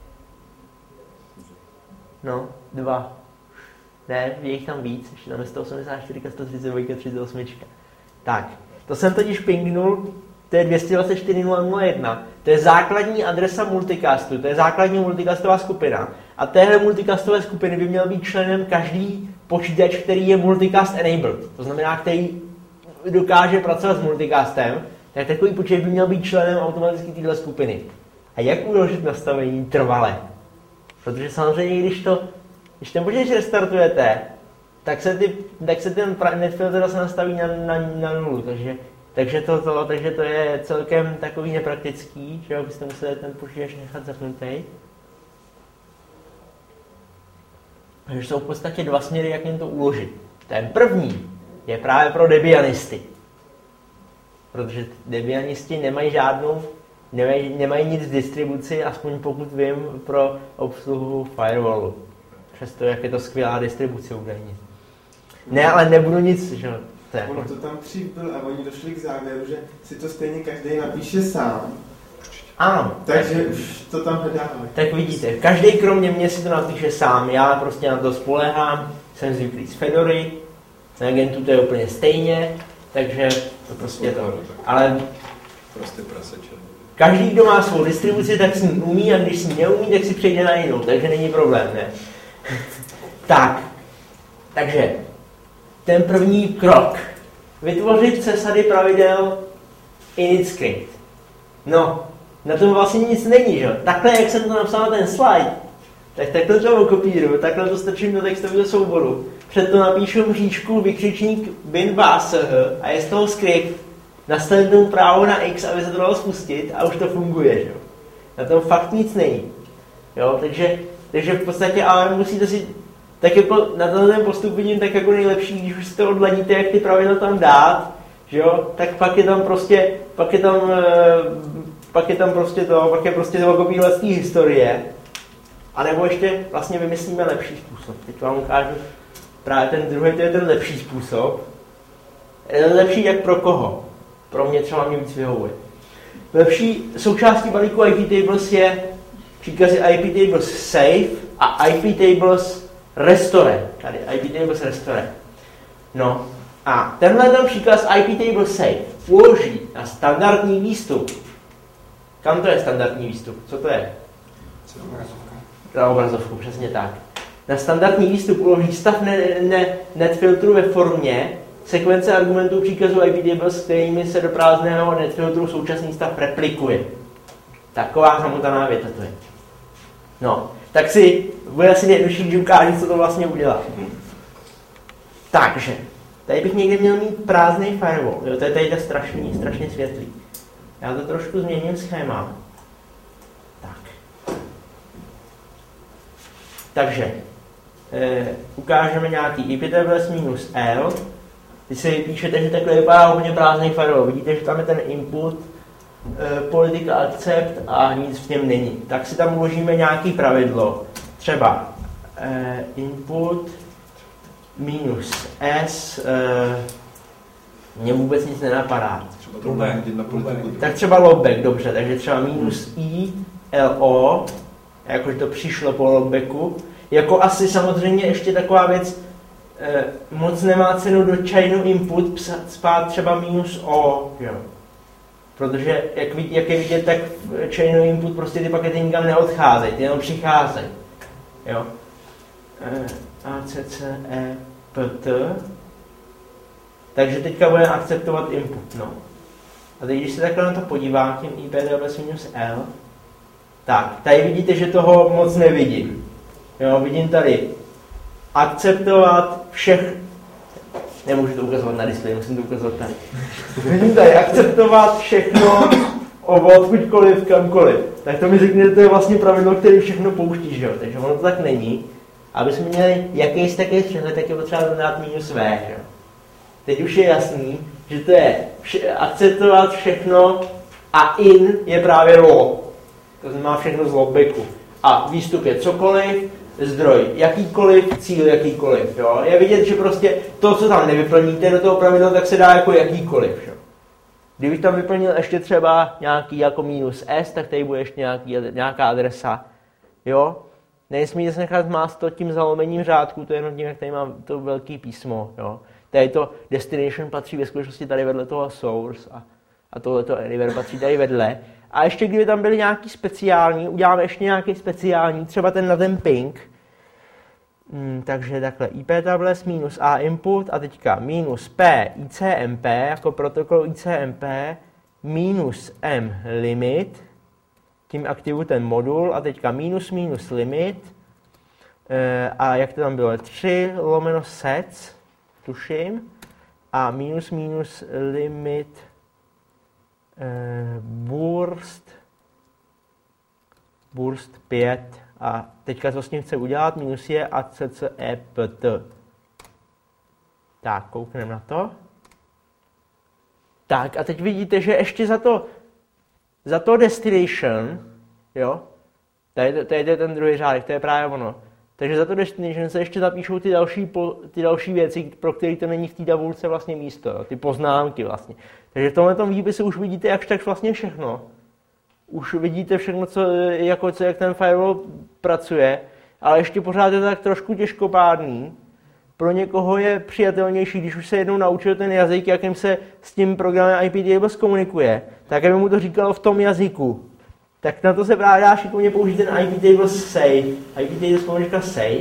No, dva. Ne, je jich tam víc. Ještě tam je sto osmdesát čtyři, sto třicet dva, třicet osm. Tak. To jsem totiž pingnul. To je dvě stě dvacet čtyři nula nula jedna. To je základní adresa multicastu. To je základní multicastová skupina. A téhle multicastové skupiny by měl být členem každý počítač, který je multicast enabled. To znamená, který dokáže pracovat s multicastem. Tak takový počítač by měl být členem automaticky téhle skupiny. A jak uložit nastavení trvale? Protože samozřejmě, když, to, když ten počítač restartujete, tak se, ty, tak se ten netfilter zase nastaví na, na, na nulu. Takže Takže to, to, takže to je celkem takový nepraktický, že byste museli ten počítač nechat zapnutý. Takže jsou v podstatě dva směry, jak jim to uložit. Ten první je právě pro debianisty. Protože debianisti nemají žádnou, nemají, nemají nic v distribuci, aspoň pokud vím, pro obsluhu firewallu. Přesto, jak je to skvělá distribuce údajně. Ne, ale nebudu nic, že to je. Ono to tam dřív byl a oni došli k závěru, že si to stejně každý napíše sám. Ano. Takže tak, už to tam hledáme. Tak vidíte, každý kromě mě si to napíše sám, já prostě na to spolehám, jsem zvyklý z Fedory, na Agentu to je úplně stejně, takže to prostě to. Ale prostě praseče. Každý, kdo má svou distribuci, tak s ní umí a když s ní neumí, tak si přejde na jinou, takže není problém, ne? Tak, takže ten první krok. Vytvořit přesady pravidel init script. No, na tom vlastně nic není, že? Takhle, jak jsem to napsal na ten slide, tak takhle to okopíruju, takhle to strčím do textového souboru. Před to napíšu mříčku vykřičník bin básh a je z toho skript. Nastavím tomu právo na X, aby se to dalo spustit a už to funguje, že? Na tom fakt nic není. Jo, takže, takže v podstatě, ale musíte si, tak jako na ten postup vidím tak jako nejlepší, když už si to odladíte, jak ty pravidla tam dát, že jo, tak pak je tam prostě, pak je tam, pak je tam prostě to, pak je prostě to kopírované historie. A nebo ještě vlastně vymyslíme lepší způsob. Teď vám ukážu právě ten druhý, to je ten lepší způsob. Lepší jak pro koho? Pro mě třeba mě víc vyhovuje. Lepší součástí balíku I P tables je příkazy I P tables save a I P tables restore. Tady I P tables restore. No a tenhle ten příkaz I P tables save uloží na standardní výstup. Kam to je standardní výstup? Co to je? Na obrazovku, přesně tak. Na standardní výstup uloží stav ne, ne, netfiltru ve formě sekvence argumentů příkazů I P tables, s kterými se do prázdného netfiltru současný stav replikuje. Taková hamotaná věta to je. No, tak si bude asi nejjednodušší, když ukážu, co to vlastně udělá. Takže, tady bych někde měl mít prázdný firewall. Jo, to je tady strašný, strašně světlý. Já to trošku změním schéma. Tak. Takže, eh, ukážeme nějaký I P tables minus L. Když si píšete, že takhle vypadá hodně prázdný firewall, vidíte, že tam je ten input, e, politika accept a nic v něm není. Tak si tam uložíme nějaký pravidlo. Třeba e, input minus s, e, mě vůbec nic nenapadá. Třeba to bude hodit na politiku. Tak třeba logback, dobře, takže třeba minus i, lo, jakože to přišlo po logbacku. Jako asi samozřejmě ještě taková věc, Eh, moc nemá cenu do chainu input spát třeba minus o, jo. Protože jak, vid, jak je vidět, tak v chainu input prostě ty pakety nikam neodcházejí, ty jenom přicházejí. Jo. Eh, A, C, C, E, P, T. Takže teďka budeme akceptovat input, no. A teď, když se takhle na to podívám, tím I P tables minus L, tak, tady vidíte, že toho moc nevidím. Jo, vidím tady akceptovat všech... Nemůžu to ukazovat na displeji, musím to ukazovat tady. Vidím tady, akceptovat všechno odkudkoliv, kamkoliv. Tak to mi řekne, že to je vlastně pravidlo, které všechno pouští, že jo? Takže ono to tak není. Aby jsme měli jakýsi takový přehled, tak je potřeba dát minus V, že jo? Teď už je jasný, že to je vše, akceptovat všechno a in je právě lo. To znamená všechno z logbacku. A výstup je cokoliv, zdroj jakýkoliv, cíl jakýkoliv. Jo? Je vidět, že prostě to, co tam nevyplníte do toho pravidla, tak se dá jako jakýkoliv. Jo? Kdybych tam vyplnil ještě třeba nějaký jako minus S, tak tady bude ještě nějaký, nějaká adresa. Jo? Nesmíte se nechat mást to tím zalomením řádku, to je jenom tím, jak tady mám to velký písmo. Jo? Tady to destination patří ve skutečnosti tady vedle toho source a, a tohleto anywhere patří tady vedle. A ještě kdyby tam byly nějaký speciální, uděláme ještě nějaký speciální, třeba ten na ten ping. Hmm, takže takhle iptables minus a input a teďka minus p icmp jako protokol icmp minus m limit, tím aktivuji ten modul a teďka minus minus limit e, a jak to tam bylo, tři lomeno sets, tuším, a minus minus limit e, burst burst pět a teďka co s tím chce udělat, minus je a ccept. Tak, koukneme na to. Tak a teď vidíte, že ještě za to za to destination, jo, tady, tady je ten druhý řádek, to je právě ono. Takže za to destination se ještě zapíšou ty další, ty další věci, pro které to není v té tabulce vlastně místo, jo, ty poznámky vlastně. Takže v tomhle výpisu už vidíte jakž tak vlastně všechno. Už vidíte všechno, co, jako, co, jak ten firewall pracuje, ale ještě pořád je to tak trošku těžkopádný. Pro někoho je přijatelnější, když už se jednou naučil ten jazyk, jakým se s tím programem iptables komunikuje, tak aby mu to říkalo v tom jazyku. Tak na to se právě dá šikovně použít ten iptables save. iptables pomůžka save.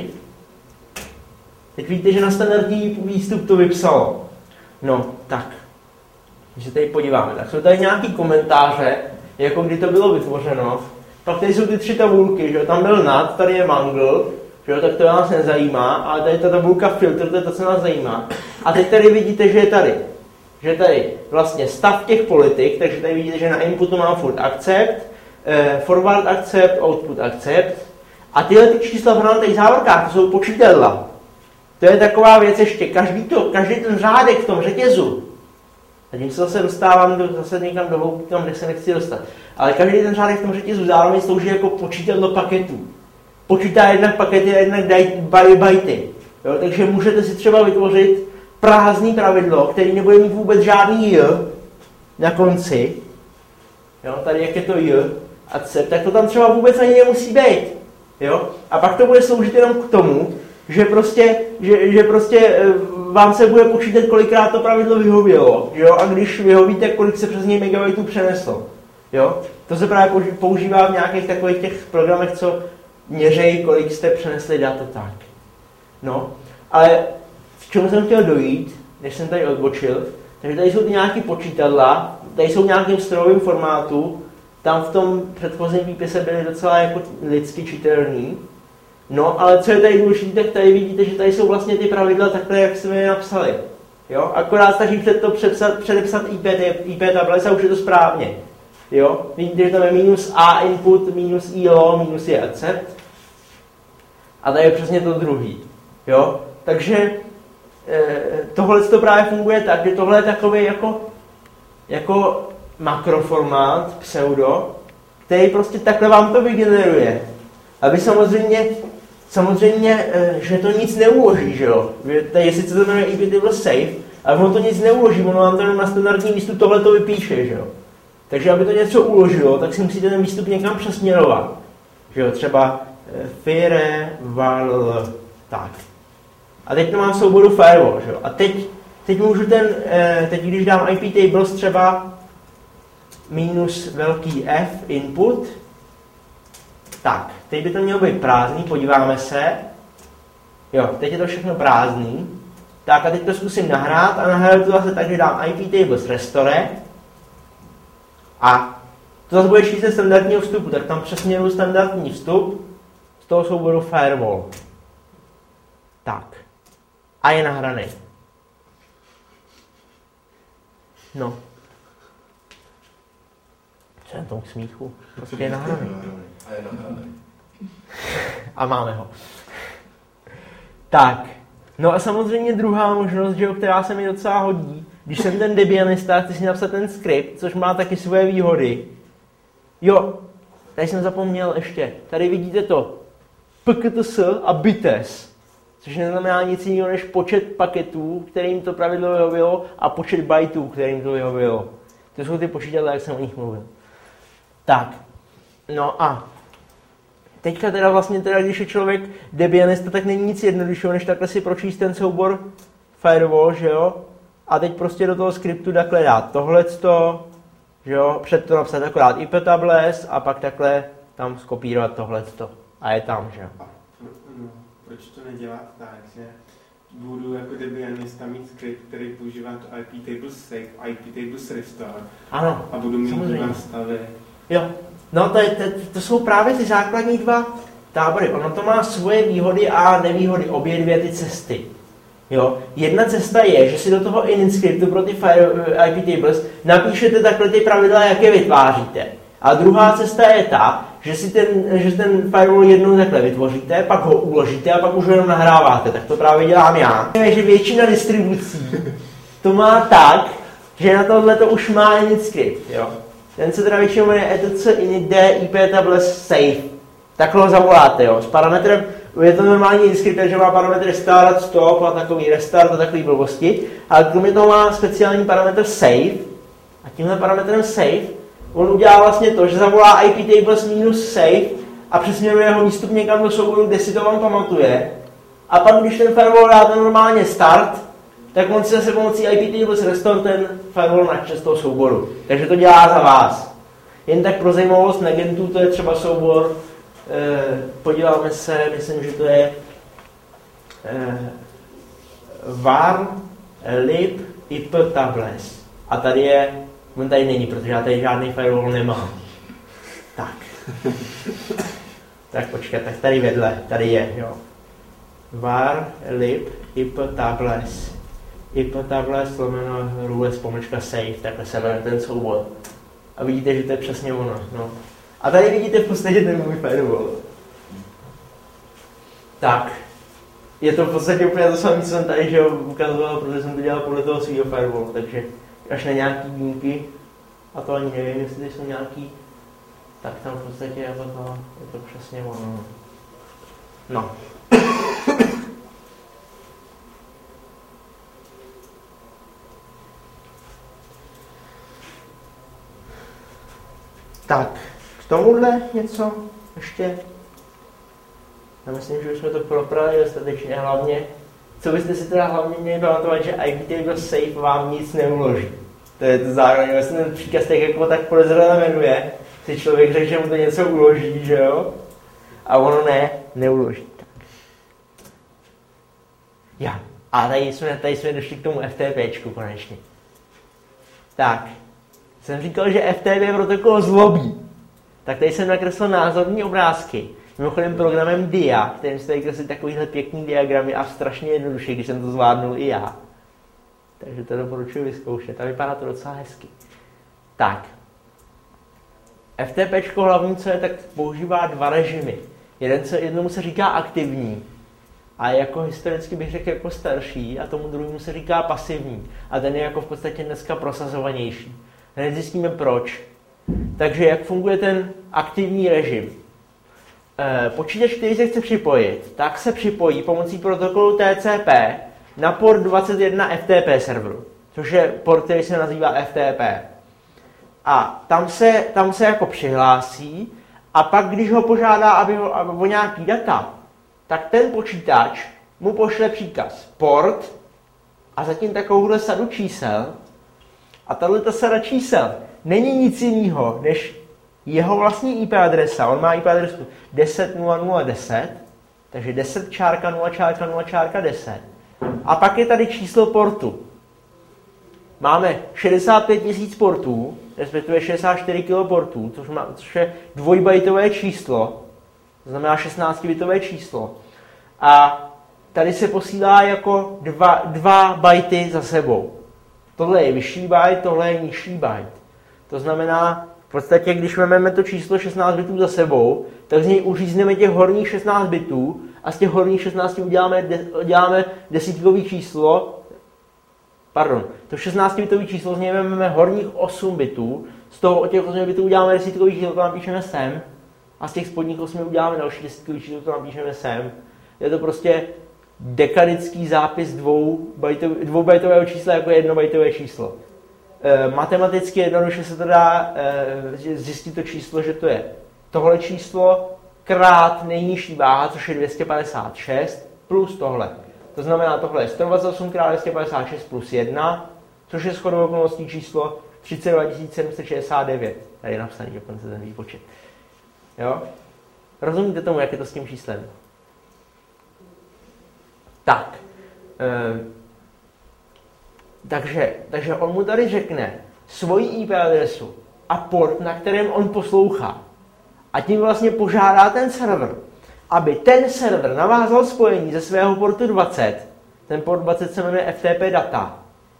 Teď vidíte, že na standardní výstup to vypsalo. No, tak. Když se tady podíváme, tak jsou tady nějaký komentáře, jako kdy to bylo vytvořeno. Pak tady jsou ty tři tabulky, že jo? Tam byl nad, tady je mangle, že jo? Tak to nás nezajímá, ale tady ta tabulka filtr, to je to, co nás zajímá. A teď tady vidíte, že je tady. Že je tady vlastně stav těch politik, takže tady vidíte, že na inputu mám furt accept, eh, forward accept, output accept. A tyhle ty čísla v tady závorkách, to jsou počítadla. To je taková věc ještě, každý, to, každý ten řádek v tom řetězu. A tím se zase dostávám do, zase někam do hloubky, kam, kde se nechci dostat. Ale každý ten řádek v tom řetězu zároveň slouží jako počítadlo paketů. Počítá jednak pakety a jednak bajty. Takže můžete si třeba vytvořit prázdný pravidlo, který nebude mít vůbec žádný j na konci. Jo, tady jak je to j a c, tak to tam třeba vůbec ani nemusí být. Jo? A pak to bude sloužit jenom k tomu, že prostě, že, že prostě vám se bude počítat, kolikrát to pravidlo vyhovělo. Jo? A když vyhovíte, kolik se přes něj megabajtů přeneslo. Jo? To se právě používá v nějakých takových těch programech, co měřejí, kolik jste přenesli data tak. No, ale v čemu jsem chtěl dojít, než jsem tady odbočil, takže tady jsou ty nějaké počítadla, tady jsou v nějakém strojovém formátu, tam v tom předchozím výpise byly docela jako lidsky čitelný. No, ale co je tady důležité, tak tady vidíte, že tady jsou vlastně ty pravidla takhle, jak jsme je napsali. Jo? Akorát stačí před to předepsat, předepsat iptables a už je to správně. Jo? Vidíte, že tam je minus a input, minus ilo, minus je accept. A tady je přesně to druhý. Jo? Takže e, tohle to právě funguje tak, že tohle je takový jako, jako makroformát, pseudo, který prostě takhle vám to vygeneruje. Aby samozřejmě, samozřejmě, že to nic neuloží, že jo? Tady sice to jmenuje iptables save, ale ono to nic neuloží, ono vám to jenom na standardní výstup tohle to vypíše, že jo? Takže aby to něco uložilo, tak si musíte ten výstup někam přesměrovat. Že jo? Třeba fireval, tak. A teď to mám v souboru firewall, že jo? A teď, teď můžu ten, teď když dám iptables třeba minus velký F input, tak, teď by to mělo být prázdný, podíváme se. Jo, teď je to všechno prázdný. Tak a teď to zkusím nahrát a nahraju to zase tak, že dám iptables restore. A to zase bude číslo standardního vstupu, tak tam přesměruji standardní vstup z toho souboru firewall. Tak. a je nahraný. No. Co je na tom k smíchu? Prostě je nahraný. A je nahraný. A máme ho. Tak. No a samozřejmě druhá možnost, že, která se mi docela hodí, když jsem ten debianista, chci si napsat ten skript, což má taky svoje výhody. Jo, tady jsem zapomněl ještě. Tady vidíte to. P K T S a bites. Což neznamená nic jiného než počet paketů, kterým to pravidlo vyhovilo, a počet bytů, kterým to vyhovilo. To jsou ty počítadla, jak jsem o nich mluvil. Tak. No a teďka teda vlastně, teda, když je člověk debianista, tak není nic jednoduššího, než takhle si pročíst ten soubor firewall, že jo? A teď prostě do toho skriptu takhle dát tohleto, že jo? Před to napsat akorát iptables a pak takhle tam skopírovat tohleto. A je tam, že jo? No, proč to nedělat tak, že budu jako debianista mít skript, který používá to I P tables save, I P tables restore. Ano, a budu mít samozřejmě. dva stavy. Jo, no to, je, to, to jsou právě ty základní dva tábory. Ono to má svoje výhody a nevýhody, obě dvě ty cesty. Jo, jedna cesta je, že si do toho init scriptu pro ty fire, I P tables napíšete takhle ty pravidla, jak je vytváříte. A druhá cesta je ta, že si ten, že ten firewall jednou takhle vytvoříte, pak ho uložíte a pak už ho jenom nahráváte. Tak to právě dělám já. Že většina distribucí to má tak, že na tohle to už má init script. Jo. Ten se teda většinou jmenuje etc init d iptables save. Takhle ho zavoláte, jo. S parametrem, je to normální script, že má parametry start, stop a takový restart a takový blbosti. Ale kromě toho má speciální parametr save. A tímhle parametrem save on udělá vlastně to, že zavolá iptables minus save a přesměruje ho výstup někam do souboru, kde si to vám pamatuje. A pak, když ten firewall dáte normálně start, tak on si zase pomocí iptables restore ten firewall načte z toho souboru. Takže to dělá za vás. Jen tak pro zajímavost negentů, to je třeba soubor, eh, podíváme se, myslím, že to je eh, var lib iptables. A tady je, on tady není, protože já tady žádný firewall nemám. Tak. Tak počkat, tak tady vedle, tady je, jo. Var lib iptables. iptables lomeno rules pomlčka save, takhle se jmenuje ten soubor. A vidíte, že to je přesně ono. No. A tady vidíte v podstatě ten můj firewall. Tak. Je to v podstatě úplně to samé, co jsem tady že ukazoval, protože jsem to dělal podle toho svého firewallu, takže až na nějaký výjimky, a to ani nevím, jestli jsou nějaký, tak tam v podstatě je to, je to přesně ono. No. Tak, k tomuhle něco ještě? Já myslím, že už jsme to probrali dostatečně, hlavně, co byste si teda hlavně měli pamatovat, že iptables save vám nic neuloží. To je to zároveň, vlastně ten příkaz tak jako tak podezřele jmenuje, si člověk řekl, že mu to něco uloží, že jo? A ono ne, neuloží. Tak. Já. A tady jsme, tady jsme došli k tomu FTPčku konečně. Tak. Jsem říkal, že F T P protokol zlobí. Tak tady jsem nakreslil názorní obrázky. Mimochodem programem Dia, kterým se tady kreslit takovýhle pěkný diagramy a strašně jednoduše, když jsem to zvládnul i já. Takže to doporučuji vyzkoušet a vypadá to docela hezky. Tak. FTPčko hlavní, co je, tak používá dva režimy. Jeden se, jednomu se říká aktivní a jako historicky bych řekl jako starší a tomu druhému se říká pasivní. A ten je jako v podstatě dneska prosazovanější. Hned zjistíme proč. Takže jak funguje ten aktivní režim? E, počítač, který se chce připojit, tak se připojí pomocí protokolu T C P na port dvacet jedna F T P serveru, což je port, který se nazývá F T P. A tam se, tam se jako přihlásí a pak, když ho požádá, aby ho, aby o nějaký data, tak ten počítač mu pošle příkaz port a zatím takovouhle sadu čísel. A tato sada čísel není nic jiného, než jeho vlastní I P adresa. On má I P adresu deset nula nula deset, takže deset čárka nula čárka nula čárka deset. A pak je tady číslo portu. Máme šedesát pět tisíc portů, respektive šedesát čtyři kiloportů, což, má, což je dvojbajtové číslo, to znamená šestnáctibitové číslo. A tady se posílá jako dva, dva bajty za sebou. Tohle je vyšší byte, tohle je nižší byte. To znamená, v podstatě, když vezmeme to číslo šestnáct bitů za sebou, tak z něj uřízneme těch horních šestnáct bitů a z těch horních šestnáct uděláme, de, uděláme desítkový číslo, pardon, to šestnáctibitový číslo, z něj vezmeme horních osm bitů, z toho od těch osm bitů uděláme desítkový číslo, to napíšeme sem, a z těch spodních osmi uděláme další desítkový číslo, to napíšeme sem. Je to prostě dekadický zápis dvou bajtov, dvoubajtového čísla jako jednobajtové číslo. E, matematicky jednoduše se to dá e, zjistit to číslo, že to je tohle číslo krát nejnižší váha, což je dvě stě padesát šest, plus tohle. To znamená, tohle je sto dvacet osm krát dvě stě padesát šest plus jedna, což je shodou okolností číslo třicet dva tisíc sedm set šedesát devět. Tady je napsaný dokonce ten výpočet. Jo? Rozumíte tomu, jak je to s tím číslem? Tak. E, takže, takže on mu tady řekne svoji í pé adresu a port, na kterém on poslouchá. A tím vlastně požádá ten server, aby ten server navázal spojení ze svého portu dvacet, ten port dvacet se jmenuje F T P data,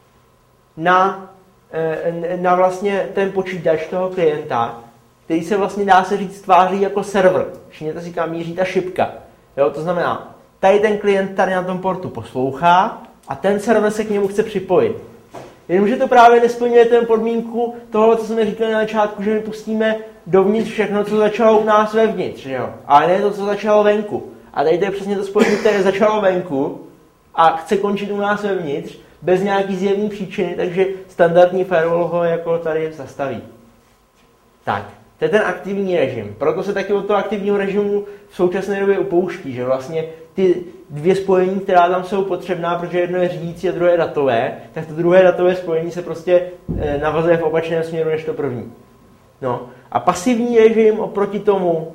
na, na vlastně ten počítač toho klienta, který se vlastně dá se říct tváří jako server. Všimněte si, kam míří ta šipka. Jo, to znamená, tady ten klient tady na tom portu poslouchá a ten server se k němu chce připojit. Jenomže to právě nesplňuje ten podmínku toho, co jsme říkali na začátku, že my pustíme dovnitř všechno, co začalo u nás vevnitř, jo? Ale ne to, co začalo venku. A tady to je přesně to spojení, které začalo venku a chce končit u nás vevnitř bez nějaký zjevný příčiny, takže standardní firewall ho jako tady zastaví. Tak, to je ten aktivní režim. Proto se taky od toho aktivního režimu v současné době upouští, že vlastně ty dvě spojení, která tam jsou potřebná, protože jedno je řídící a druhé je datové, tak to druhé datové spojení se prostě e, navazuje v opačném směru než to první. No. A pasivní režim oproti tomu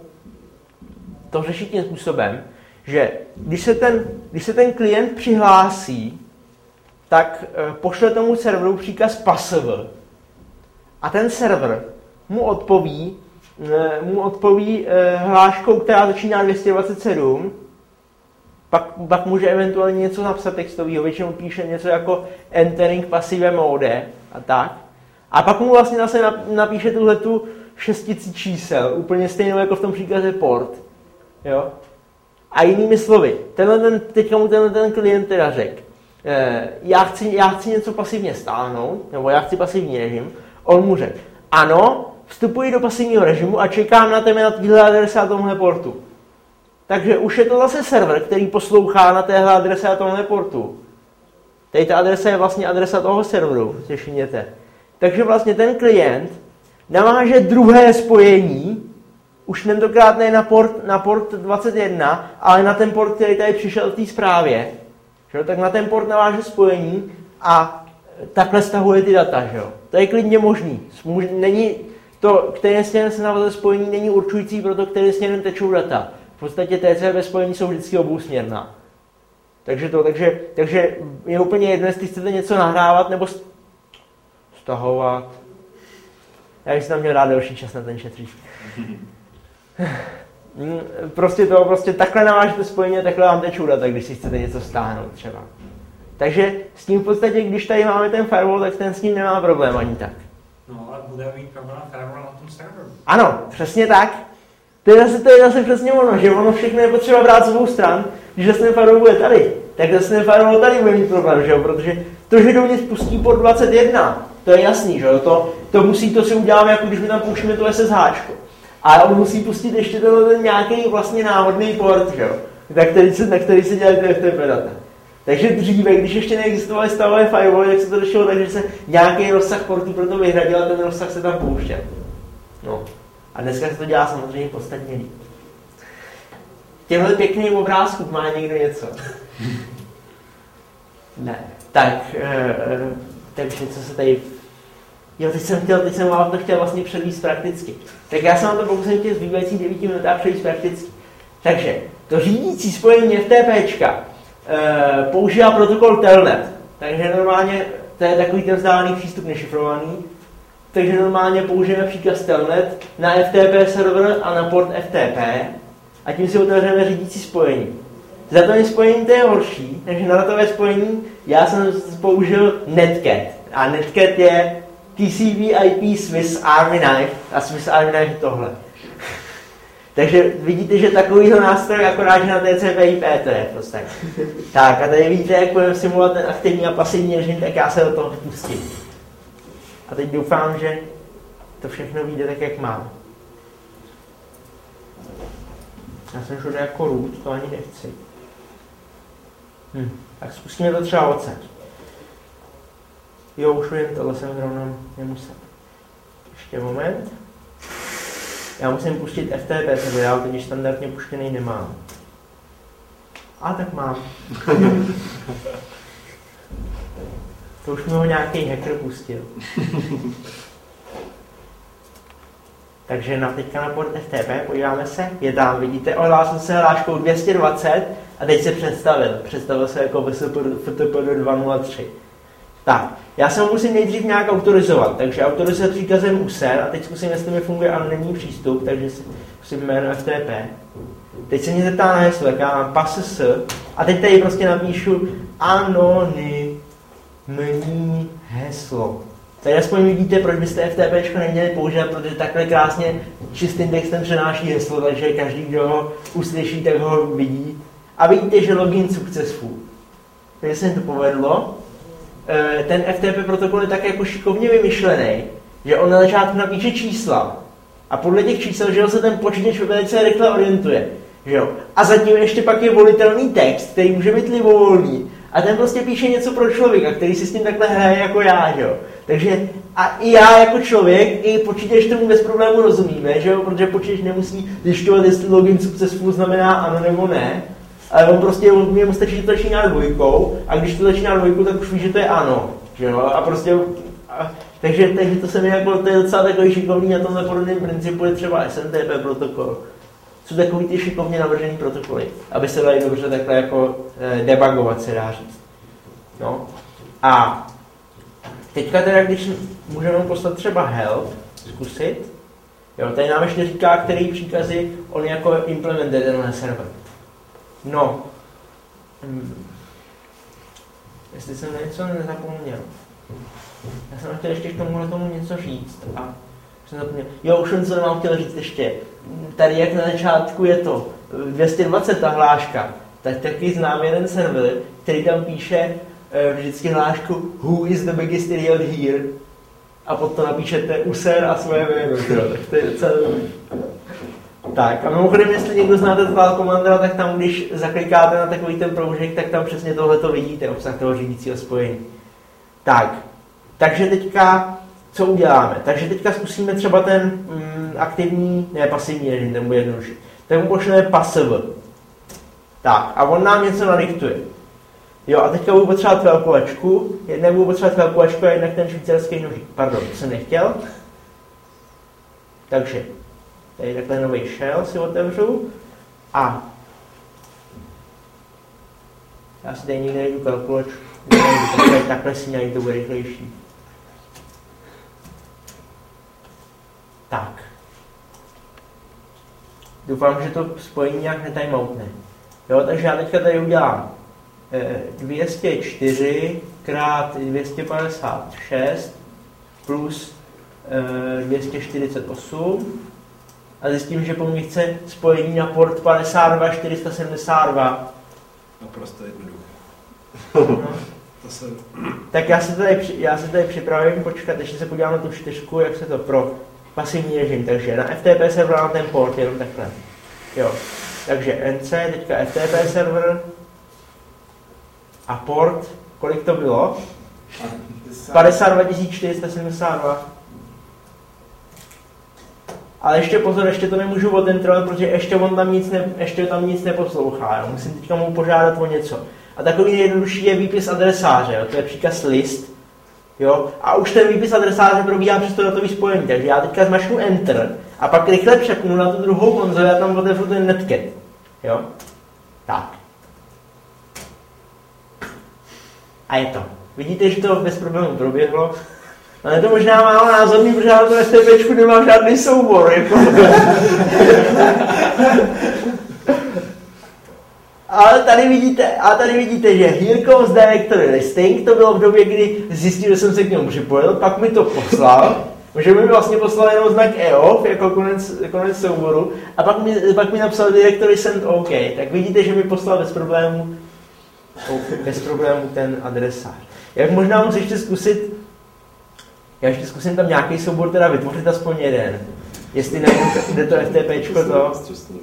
to řeší tím způsobem, že když se ten, když se ten klient přihlásí, tak e, pošle tomu serveru příkaz passive a ten server mu odpoví, e, mu odpoví e, hláškou, která začíná dvě stě dvacet sedm, Pak, pak může eventuálně něco napsat textového, většinou píše něco jako entering passive mode a tak. A pak mu vlastně zase napíše tuhletu šestici čísel, úplně stejnou jako v tom příkaze port. Jo? A jinými slovy, tenhle ten, teďka mu tenhle ten klient teda řekl, eh, já, chci, já chci něco pasivně stáhnout, nebo já chci pasivní režim, on mu řekl, ano, vstupuji do pasivního režimu a čekám na tebe na téhle adrese a tomhle portu. Takže už je to zase server, který poslouchá na téhle adrese a tomhle portu. Tady ta adresa je vlastně adresa toho serveru, si všimněte. Takže vlastně ten klient naváže druhé spojení, už tentokrát ne na port, na port dvacet jedna, ale na ten port, který tady přišel v té zprávě. Že? Tak na ten port naváže spojení a takhle stahuje ty data. Že? To je klidně možný. Není to, kterým směrem se navazuje spojení, není určující pro to, kterým směrem tečou data. V podstatě T C P spojení jsou vždycky obousměrná. Takže to, takže, takže je úplně jedno, jestli chcete něco nahrávat nebo stahovat. Já bych si tam měl dát delší čas na ten šetřík. Prostě to, prostě takhle navážete spojení a takhle vám tečou data, když si chcete něco stáhnout třeba. Takže s tím v podstatě, když tady máme ten firewall, tak ten s ním nemá problém ani tak. No, ale bude mít problém firewall na tom serveru. Ano, přesně tak. To je, zase, to je zase přesně ono, že ono všechno je potřeba brát z obou stran. Když zase ten firewall bude tady, tak zase ten firewall tady bude mít problém, že jo? Protože to, že dovnitř pustí port dvacet jedna, to je jasný, že jo? To, to musí, to si uděláme, jako když my tam pouštíme to S S H. A on musí pustit ještě ten nějaký vlastně náhodný port, že jo? Na který se, na který se dělají ty F T P data. Takže dříve, když ještě neexistovaly stavové firewally, tak se to řešilo tak, že se nějaký rozsah portů pro to vyhradil a ten rozsah se tam pouštěl. No. A dneska se to dělá samozřejmě podstatně líp. Těmhle pěkným obrázkům má někdo něco? Ne. Tak, e, takže co se tady... Jo, teď jsem, chtěl, teď jsem vám to chtěl vlastně předvíst prakticky. Tak já jsem vám to pokusím v těch zbývajících devíti minutách předvíst prakticky. Takže, to řídící spojení FTPčka e, používá protokol Telnet. Takže normálně, to je takový ten vzdálený přístup nešifrovaný. Takže normálně použijeme příkaz Telnet na F T P server a na port F T P a tím si otevřeme řídící spojení. s datovým spojením to je horší, takže na datové spojení já jsem použil Netcat. A Netcat je T C P I P Swiss Army Knife a Swiss Army Knife je tohle. Takže vidíte, že takovýhle nástroj akorát, že na T C P I P to je prostě. Tak a tady vidíte, jak budeme simulovat ten aktivní a pasivní režim, tak já se do toho pustím. A teď doufám, že to všechno vyjde tak, jak mám. Já jsem šel jako root, to ani nechci. Hm, tak zkusíme to třeba odsaď. Jo, už vím, tohle jsem zrovna nemusel. Ještě moment. Já musím pustit F T P server, já ho teď standardně puštěný nemám. A tak mám. To už mi ho nějaký hacker pustil. Takže na teďka na port F T P, podíváme se, je tam, vidíte, ohlásil se hláškou dvě stě dvacet a teď se představil. Představil se jako F T P dva nula tři. Tak, já se ho musím nejdřív nějak autorizovat, takže autorizace příkazem user a teď zkusím, jestli mi funguje anonymní přístup, takže si zkusím jméno F T P. Teď se mě zeptá na heslo, tak já mám pass a teď tady prostě napíšu anonymní heslo. Tady aspoň vidíte, proč byste FTPčko neměli používat, protože takhle krásně čistým textem přenáší heslo, takže každý, kdo ho uslyší, tak ho vidí. A vidíte, že login successful. Takže se mi to povedlo. Ten F T P protokol je tak jako šikovně vymyšlený, že on na začátku napíše čísla. A podle těch čísel, že ho se ten počítač velice rychle orientuje. Že jo? A zatím ještě pak je volitelný text, který může být libovolný. A ten prostě píše něco pro člověka, který si s tím takhle hraje jako já, že jo. Takže a i já jako člověk, i počítač tomu bez problému rozumíme, že jo, protože počítač nemusí zjišťovat, jestli login successful znamená ano nebo ne. Ale on prostě, mu stačí, že to začíná dvojkou, a když to začíná dvojkou, tak už ví, že to je ano, že jo. A prostě, a, takže, takže to se mi jako, to je docela takový šikovný, na tomhle podobném principu je třeba S M T P protokol. Jsou takový ty šikovně navržený protokoly, aby se dali dobře takhle jako eh, debugovat, se dá říct. No. A teďka teda, když můžeme poslat třeba help, zkusit, jo, tady nám ještě říká, který příkazy on jako implementuje tenhle server. No, hmm. jestli jsem něco nezapomněl. Já jsem chtěl ještě k tomuhle tomu něco říct a jsem zapomněl. Jo, už jsem co vám chtěl říct ještě. Tady jak na začátku je to dvě stě dvacet ta hláška, tak taky znám jeden server, který tam píše vždycky hlášku Who is the biggest idiot here? A potom napíšete user a svoje jméno. To je docela dobrý. Tak a mimochodem, jestli někdo znáte File Commandera, tak tam, když zaklikáte na takový ten proužek, tak tam přesně tohleto vidíte, obsah toho řídícího spojení. Tak, takže teďka, co uděláme? Takže teďka zkusíme třeba ten mm, aktivní, ne pasivní režim, ten bude jednodušší. Tak mu pošleme passive. Tak, a on nám něco nadiktuje. Jo, a teďka budu potřebovat velkovačku, jednak budu potřebovat velkovačku a jednak ten švýcarský nožík. Pardon, to jsem nechtěl. Takže, tady takhle nový shell si otevřu a já si tady někde najdu kalkulačku, takhle, takhle si najdu, to bude rychlejší. Tak. Doufám, že to spojení nějak netimeoutne. Jo, takže já teďka tady udělám dvě stě čtyři krát dvě stě padesát šest plus dvě stě čtyřicet osm a zjistím, že po mně chce spojení na port padesát dva čtyři set sedmdesát dva. Naprosto jednoduché. No. To se... Tak já se, tady, já se tady připravím počkat, ještě se podívám na tu čtyřku, jak se to pro pasivní režim, takže na F T P server na ten port, jenom takhle. Jo. Takže N C, teďka F T P server a port, kolik to bylo? padesát dva tisíc čtyři sta sedmdesát dva. Ale ještě pozor, ještě to nemůžu odentrovat, protože ještě, on tam nic ne, ještě tam nic neposlouchá. Jo. Musím teďka mu požádat o něco. A takový nejjednodušší je výpis adresáře, jo. To je příkaz list. Jo. A už ten výpis adresáře probíhá přes to datový spojení, takže já teďka zmačknu Enter a pak rychle přepnu na tu druhou konzoli a tam otevřu ten netcat. Jo. Tak. A je to. Vidíte, že to bez problémů proběhlo. Ale je to možná málo názorný, protože já to na STPčku nemám žádný soubor. Jako. Ale tady vidíte, a tady vidíte, že here comes directory listing, to bylo v době, kdy zjistil, že jsem se k němu připojil, pak mi to poslal, že mi vlastně poslal jenom znak E O F jako konec, konec souboru a pak mi, pak mi napsal directory send OK. Tak vidíte, že mi poslal bez problému, bez problému ten adresář. Jak možná musíš ještě zkusit, já ještě zkusím tam nějaký soubor teda vytvořit aspoň jeden. Jestli najdu, kde to FTPčko to.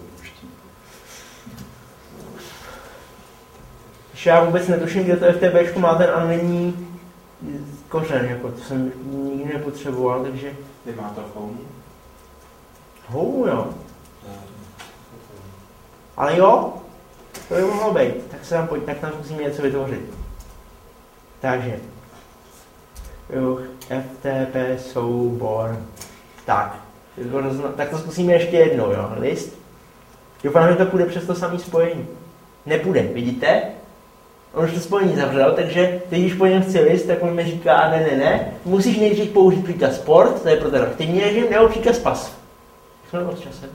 Já vůbec netuším, kde to FTPčko má ten anonymní kořen, jako to jsem nikdy nepotřeboval, takže... Nemá to home? Home, jo. Ale jo, to by mohlo být. Tak se tam pojď, tak tam musíme něco vytvořit. Takže. Jo, F T P soubor. Tak. Tak to zkusíme ještě jednou, jo. List. Doufám, že to půjde přes to samé spojení. Nepůjde, vidíte? On už to spojení zavřel, takže teď, když po něm chci list, tak on mi říká, ne, ne, ne, musíš nejdřív použít příkaz port, to je pro ten aktivní režim, nebo příkaz pass. Jsme moc časem.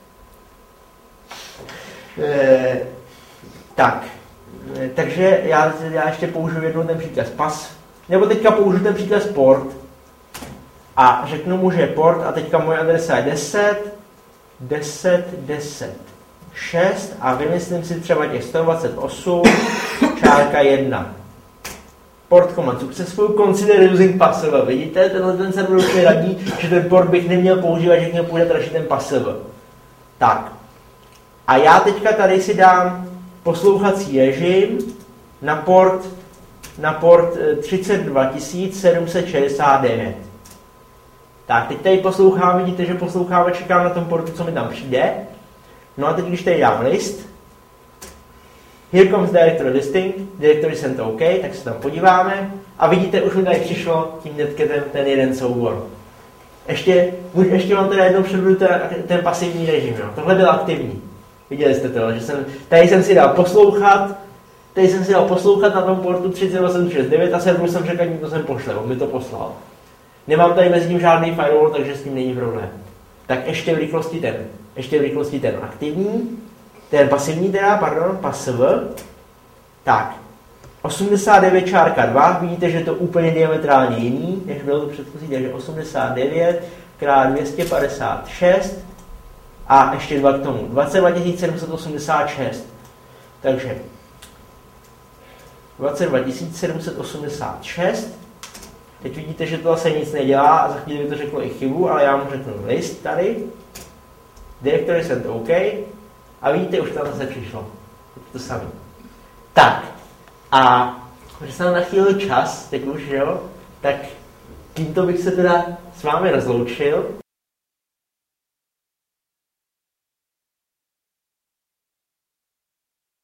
E, tak, e, takže já, já ještě použiju jednou ten příkaz pass, nebo teďka použiju ten příkaz port a řeknu mu, že je port a teďka moje adresa je deset, deset, deset, šest a vymyslím si třeba těch sto dvacet osm, čárka jedna. Port command successful, consider using passive. Vidíte, tenhle ten server už mi radí, že ten port bych neměl používat, že mě půjde radši ten passive. Tak. A já teďka tady si dám poslouchací režim na port, na port třicet dva sedm set šedesát devět. Tak, teď tady poslouchám, vidíte, že poslouchám a čekám na tom portu, co mi tam přijde. No a teď, když tady dám list, here comes directory listing, directory sent OK, tak se tam podíváme a vidíte, už mi tady přišlo tím netketem ten jeden soubor. Ještě, ještě vám teda jednou předvedu ten, ten pasivní režim, jo. Tohle byl aktivní. Viděli jste to, že jsem, tady jsem si dal poslouchat, tady jsem si dal poslouchat na tom portu třicet osm šedesát devět a serveru jsem řekl, že to jsem pošle, on mi to poslal. Nemám tady mezi tím žádný firewall, takže s tím není problém. Tak ještě v rychlosti ten, ještě v rychlosti ten aktivní, ten pasivní teda, pardon, passive. Tak, osmdesát devět čárka dva, vidíte, že to úplně diametrálně jiný, než bylo to předchozí, takže osmdesát devět krát dvě stě padesát šest a ještě dva k tomu, dvacet dva sedm set osmdesát šest. Takže dvacet dva sedm set osmdesát šest. Teď vidíte, že to zase nic nedělá a za chvíli by to řeklo i chybu, ale já mu řeknu list tady, directory sent OK a vidíte, už tam zase přišlo. To samé. Tak a když jsem nachýlil čas, teď už, jo, tak tímto bych se teda s vámi rozloučil.